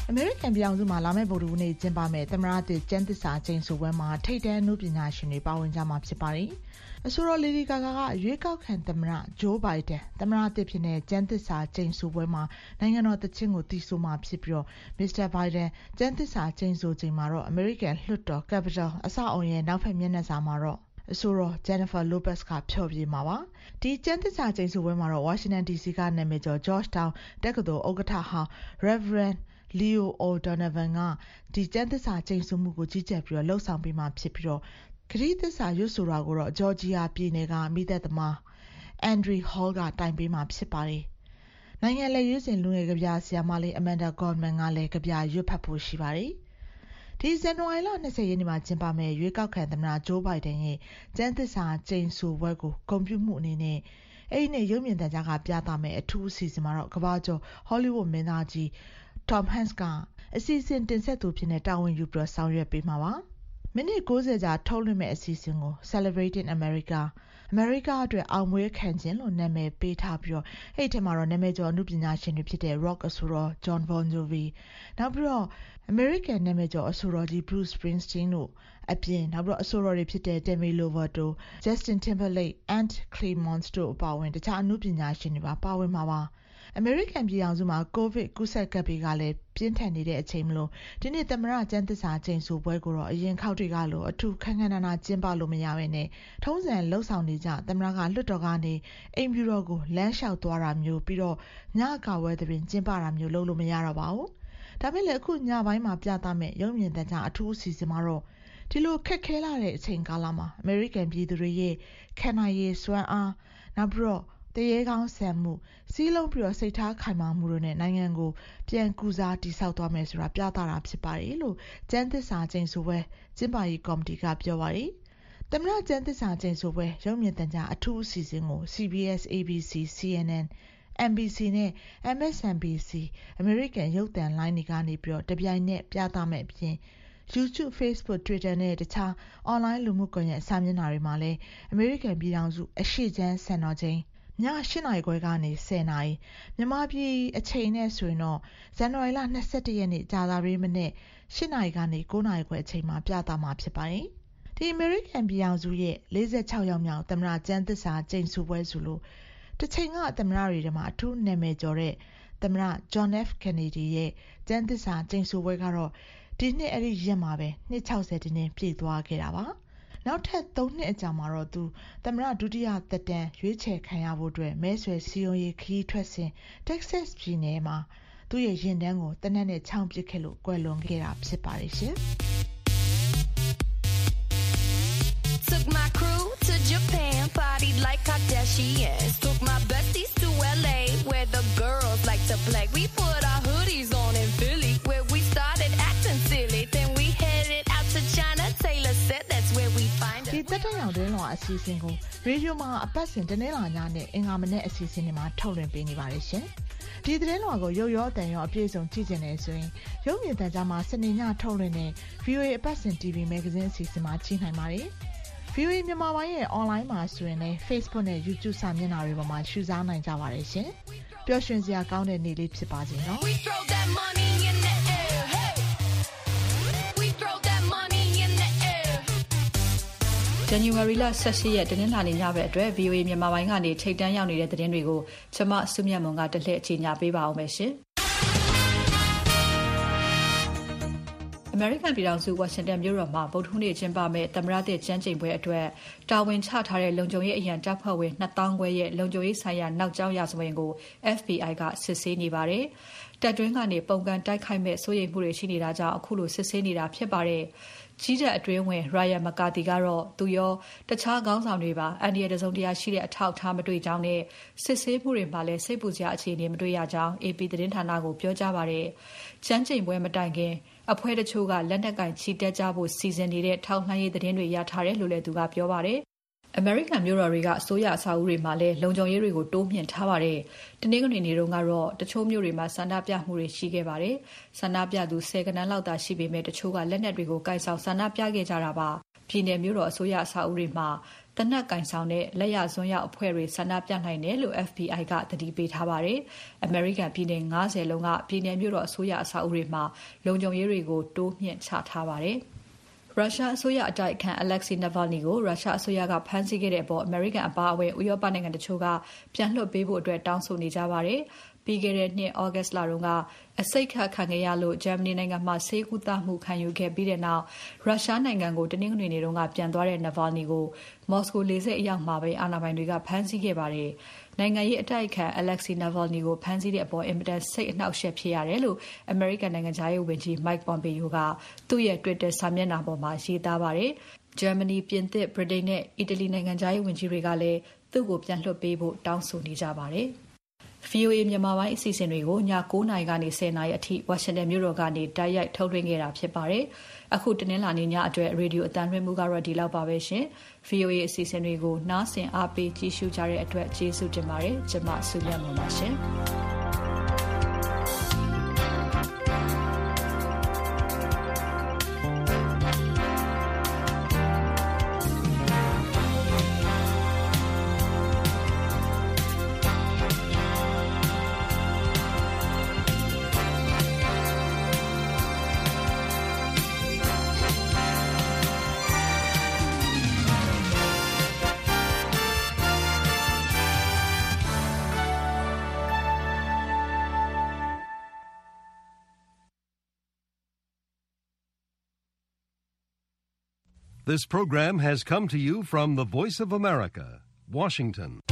အမေရိကန်ပြည်ထောင်စုမှာလာမယ့်ဗုဒ္ဓဟူးနေ့ကျင်းပမယ့်သမ္မတသစ်ကျမ်းသစ္စာကျိန်ဆိုပွဲမှာထိပ်တန်းအနုပညာရှင်တွေပါဝင်ကြမှာဖြစ်ပါတယ်။အဆိုတော် Lady Gaga ကရွေးကောက်ခံသမ္မတ Joe Biden သမ္မတသစ်ဖြစ်တဲ့ကျမ်းသစ္စာကျိန်ဆိုပွဲမှာနိုင်ငံတော်သီချင်းကိုသီဆိုမှာဖြစ်ပြီး Mr. Biden ကျမ်းသစ္စာကျိန်ဆိုချိန်မှာတော့ American လွှတ်တော် Capitol အဆောက်အအုံရဲ့နောက်ဘက်မျက်နှာစာမှာတော့အဆိုတော် Jennifer Lopez ကဖျော်ဖြေမှာပါ။ဒီကျမ်းသစ္စာကျိန်ဆိုပွဲမှာတော့ Washington DC ကနာမည်ကျော် Georgetown တက္ကသိုလ်ဥက္ကဋ္ဌဟောင်း Reverend Leo O'Donovan ကဒီကျမ်းသစ္စာကျိန်ဆိုမှုကိုကြီးကြပ်ပြီးလှုပ်ဆောင်ပေးမှာဖြစ်ပြီးခရစ်သစ္စာရွတ်ဆိုတာကိုတော့ Georgia ပြည်နယ်ကမိသက်သမား Andrew Hall ကတိုင်ပေးမှာဖြစ်ပါတယ်။နိုင်ငံလက်ရွေးစင်လူငယ်ကဗျာဆရာမလေး Amanda Gorman ကလည်းကဗျာရွတ်ဖတ်ဖို့ရှိပါတယ်။ဒီဇန်နဝါရီလ20ရက်နေ့မှာကျင်းပမယ့်ရွေးကောက်ခံသမ္မတ Joe Biden ရဲ့ကျမ်းသစ္စာကျိန်ဆိုပွဲကိုဂုဏ်ပြုမှုအနေနဲ့အဲ့ဒီနေ့ရုပ်မြင်သံကြားကပြသမယ့်အထူးအစီအစဉ်မှာတော့ကမ္ဘာကျော် Hollywood မင်းသားကြီး Tom Hanks ကအစီအစဉ်တင်ဆက်သူဖြစ်တဲ့တာဝန်ယူပြီးဆောင်ရွက်ပေးမှာပါ။မိနစ်60ကြာထုတ်လွှင့်မယ့်အစီအစဉ်ကို Celebrating America အတွက်အောင်ပွဲခံခြင်းလို့နာမည်ပေးထားပြီးအဲ့ဒီထဲမှာတော့နာမည်ကျော်အနုပညာရှင်တွေဖြစ်တဲ့ Rock အဆိုတော် John Bon Jovi နောက်ပြီးတော့ American နာမည်ကျော်အဆိုတော်ကြီး Bruce Springsteen တို့အပြင်နောက်ပြီးတော့အဆိုတော်တွေဖြစ်တဲ့ Demi Lovato, Justin Timberlake, Ant Clemons တို့အပါအဝင်တခြားအနုပညာရှင်တွေပါဝင်မှာပါ။အမေရိကန်ပြည်ထောင်စုမှာကိုဗစ်ကူးစက်ကပ်ဘေးကလည်းပြင်းထန်နေတဲ့အချိန်မလို့ဒီနေ့သမ္မတကျမ်းသစ္စာကျိန်ဆိုပွဲကိုတော့အရင်ခေါက်တွေကလိုအထူးခန်းခန်းနာနာကျင်းပလို့မရဘဲနဲ့ထုံးစံလှုပ်ဆောင်နေကြသမ္မတကလွှတ်တော်ကနေအိမ်ဖြူတော်ကိုလမ်းလျှောက်သွားတာမျိုးပြီးတော့ညကာဝဲသဘင်ကျင်းပတာမျိုးလုပ်လို့မရတော့ပါဘူး။ဒါပေမဲ့လည်းအခုညပိုင်းမှာပြသမယ့်ရုပ်မြင်သံကြားအထူးအစီအစဉ်မှာတော့ဒီလိုခက်ခဲလာတဲ့အချိန်ကာလမှာအမေရိကန်ပြည်သူတွေရဲ့ခံနိုင်ရည်စွမ်းအားနောက်ပြီးတော့တရေကောင်းဆန်မှုစီးလုံးပြီးစိတ်ထားခိုင်မာမှုတို့နဲ့နိုင်ငံကိုပြန်ကူစားတည်ဆောက်သွားမယ်ဆိုတာပြသတာဖြစ်ပါတယ်လို့ကျမ်းသစ္စာကျိန်ဆိုပွဲကျင်းပရေးကော်မတီကပြောပါတယ်။သမ္မတကျမ်းသစ္စာကျိန်ဆိုပွဲရုပ်မြင်သံကြားအထူးအစီအစဉ်ကို CBS, ABC, CNN, NBC နဲ့ MSNBC အမေရိကန်ရုပ်သံလိုင်းတွေကနေပြီးတပြိုင်နက်ပြသမယ့်အပြင်YouTube, Facebook, Twitter နဲ့တခြား online လူမှုကွန်ရက်စာမျက်နှာတွေမှာလည်းအမေရိကန်ပြည်ထောင်စုအရှေ့ခြမ်းစံတော်ချိန်ည8:00 နာရီခွဲကနေ10:00 နာရီမြန်မာပြည်အချိန်နဲ့ဆိုရင်တော့ဇန်နဝါရီလ21ရက်နေ့ကြာသပတေးမနေ့8:00 နာရီကနေ9:00 နာရီခွဲအချိန်မှာပြသမှာဖြစ်ပါတယ်။ဒီအမေရိကန်ပြည်ထောင်စုရဲ့46ရောက်မြောက်သမ္မတကျမ်းသစ္စာကျိန်ဆိုပွဲဆိုလို့တစ်ချိန်ကသမ္မတတွေထဲမှာအထူးနာမည်ကျော်တဲ့သမ္မတ John F. Kennedy ရဲ့ကျမ်းသစ္စာကျိန်ဆိုပွဲကတော့ဒီနှစ်အဲ့ဒီရက်မှာပဲနှစ်60တင်းပြည့်သွားခဲ့တာပါ။နောက်ထပ်3နှစ်အကြာမှာတော့သူသမ္မတဒုတိယသက်တမ်းရွေးချယ်ခံရဖို့အတွက်မဲဆွယ်စည်းရုံးရေးခရီးထွက်စဉ် Texas ပြည်နယ်မှာသူ့ရဲ့ရင်တန်းကိုတနက်နဲ့ချောင်းပစ်ခဲ့လို့ကွယ်လွန်ခဲ့တာဖြစ်ပါတယ်ရှင်။ Took my crew to Japan, partied like Kardashians. Took my besties to LA, where the girls like to play. We put our hoodies on in Philly, where we started acting silly. Then we headed out to China. Taylor said that's where we find her. ဒီတက်တဲ့ရောက်တဲ့လောအစီအစဉ်ကိုရေဒီယိုမှာအပတ်စဉ်တနင်္လာညနဲ့အင်္ဂါမနေ့အစီအစဉ်တွေမှာထုတ်လွှင့်ပေးနေပါတယ်ရှင်။ဒီသတင်းလွှာကိုရုပ်ရောအတန်ရောအပြည့်အစုံကြည့်ကျင်နေဆိုရင်ရုပ်မြင်သံကြားမှာစနေညထုတ်လွှင့်တဲ့ VOA အပတ်စဉ် TV Magazine အစီအစဉ်မှာကြည့်နိုင်ပါတယ်။ VOA မြန်မာပိုင်းရဲ့ online မှာဆိုရင်လည်း Facebook နဲ့ YouTube စာမျက်နှာတွေပေါ်မှာရှုစားနိုင်ကြပါတယ်ရှင်။ပျော်ရွှင်စရာကောင်းတဲ့နေ့လေးဖြစ်ပါစေနော်။ January လ18ရက်တနင်္လာနေ့ညဘက်အတွက် VOA မြန်မာပိုင်းကနေထိပ်တန်းရောက်နေတဲ့သတင်းတွေကိုကျွန်မစုမြတ်မွန်ကတလှည့်အချိန်ညာပေးပါအောင်မယ်ရှင်။ American ပြည်ထောင်စုဝါရှင်တန်မြို့တော်မှာဗုဒ္ဓဟူးနေ့ကျင်းပမယ့်သမ္မတသစ်ကျမ်းကျိန်ပွဲအတွက်တာဝန်ချထားတဲ့လုံခြုံရေးအရန်တပ်ဖွဲ့ဝင်2000ခွဲရဲ့လုံခြုံရေးဆိုင်ရာနောက်ကျောင်းရာဇဝင်ကို FBI ကစစ်ဆေးနေပါတယ်။တပ်တွင်းကနေပုံကန်တိုက်ခိုက်မဲ့စိုးရိမ်မှုတွေရှိနေတာကြောင့်အခုလိုစစ်ဆေးနေတာဖြစ်ပါတယ်။ကြီးတဲ့အတွင်းဝင် Ryan McCarthy ကတော့သူရောတခြားခေါင်းဆောင်တွေပါအန်ဒီရတစုံတရာရှိတဲ့အထောက်အထားမတွေ့ကြောင်းနဲ့စစ်ဆေးမှုတွေမှာလည်းစိတ်ပူစရာအခြေအနေမတွေ့ရကြောင်း AP သတင်းဌာနကိုပြောကြားပါတယ်။ကျမ်းကျိန်ပွဲမတိုင်ခင်အဖွဲ့တချို့ကလက်နက်ကင်ချီတက်ကြဖို့စီစဉ်နေတဲ့ထောက်လှမ်းရေးသတင်းတွေရထားတယ်လို့လည်းသူကပြောပါတယ်။ American မြို့တော်တွေကအစိုးရအဆောက်အဦတွေမှာလည်းလုံခြုံရေးတွေကိုတိုးမြှင့်ထားပါတယ်။တနင်္ဂနွေနေ့တုန်းကတော့တချို့မြို့တွေမှာဆန္ဒပြမှုတွေရှိခဲ့ပါတယ်။ ဆန္ဒပြသူ10 ကဏန်းလောက်သာရှိပေမဲ့တချို့ကလက်နက်တွေကိုကိုင်ဆောင်ဆန္ဒပြခဲ့ကြတာပါ။ပြည်내မြို့တော်အစိုးရအဆောက်အဦတွေမှာတနက်ကင်ဆောင်တဲ့လက်ရစွန်းရောက်အဖွဲ့တွေဆန္ဒပြနိုင်တယ်လို့ FBI ကသတိပေးထားပါတယ်။ အမေရိကန်ပြည်내 90 လုံးကပြည်내မြို့တော်အစိုးရအဆောက်အဦတွေမှာလုံခြုံရေးတွေကိုတိုးမြှင့်ချထားပါတယ်။ ရုရှားအစိုးရအတိုက်အခံ Alexei Navalny ကိုရုရှားအစိုးရကဖမ်းဆီးခဲ့တဲ့အပေါ်အမေရိကန်အပါအဝင်ဥရောပနိုင်ငံတချို့ကပြန်လွှတ်ပေးဖို့တောင်းဆိုနေကြပါတယ်။ ပြီးခဲ့တဲ့နှစ်သြဂုတ်လတုန်းကအဆိပ်ခတ်ခံခဲ့ရလို့ဂျာမနီနိုင်ငံမှာဆေးကုသမှုခံယူခဲ့ပြီးတဲ့နောက်ရုရှားနိုင်ငံကိုတနင်္ဂနွေနေ့ကပြန်သွားတဲ့ Navalny ကိုမော်စကိုလေဆိပ်အရောက်မှာပဲအာဏာပိုင်တွေကဖမ်းဆီးခဲ့ပါတယ်။ နိုင်ငံရေးအတိုက်အခံ Alexei Navalny ကိုဖမ်းဆီးတဲ့အပေါ်အင်မတန်စိတ်အနှောက်အယှက်ဖြစ်ရတယ်လို့အမေရိကန်နိုင်ငံခြားရေးဝန်ကြီး Mike Pompeo ကသူ့ရဲ့ Twitter စာမျက်နှာပေါ်မှာရေးသားပါတယ်။ ဂျာမနီ၊ပြင်သစ်၊ဗြိတိန်နဲ့အီတလီနိုင်ငံခြားရေးဝန်ကြီးတွေကလည်းသူ့ကိုပြန်လွှတ်ပေးဖို့တောင်းဆိုနေကြပါတယ်။ VOA မြန်မာပိုင်းအစီအစဉ်တွေကိုည 9 နာရီကနေ 10 နာရီအထိဝါရှင်တန်မြို့တော်ကနေတိုက်ရိုက်ထုတ်လွှင့်ခဲ့တာဖြစ်ပါတယ်။ အခုတနင်္လာနေ့ညအတွက်ရေဒီယိုအသံလွှင့်မှုကတော့ဒီလောက်ပါပဲရှင်။ VOA အစီအစဉ်တွေကိုနားဆင်အားပေးကြည့်ရှုကြတဲ့အတွက်ကျေးဇူးတင်ပါတယ်။ကျွန်မစုမြတ်မွန်ပါရှင်။ This program has come to you from the Voice of America, Washington.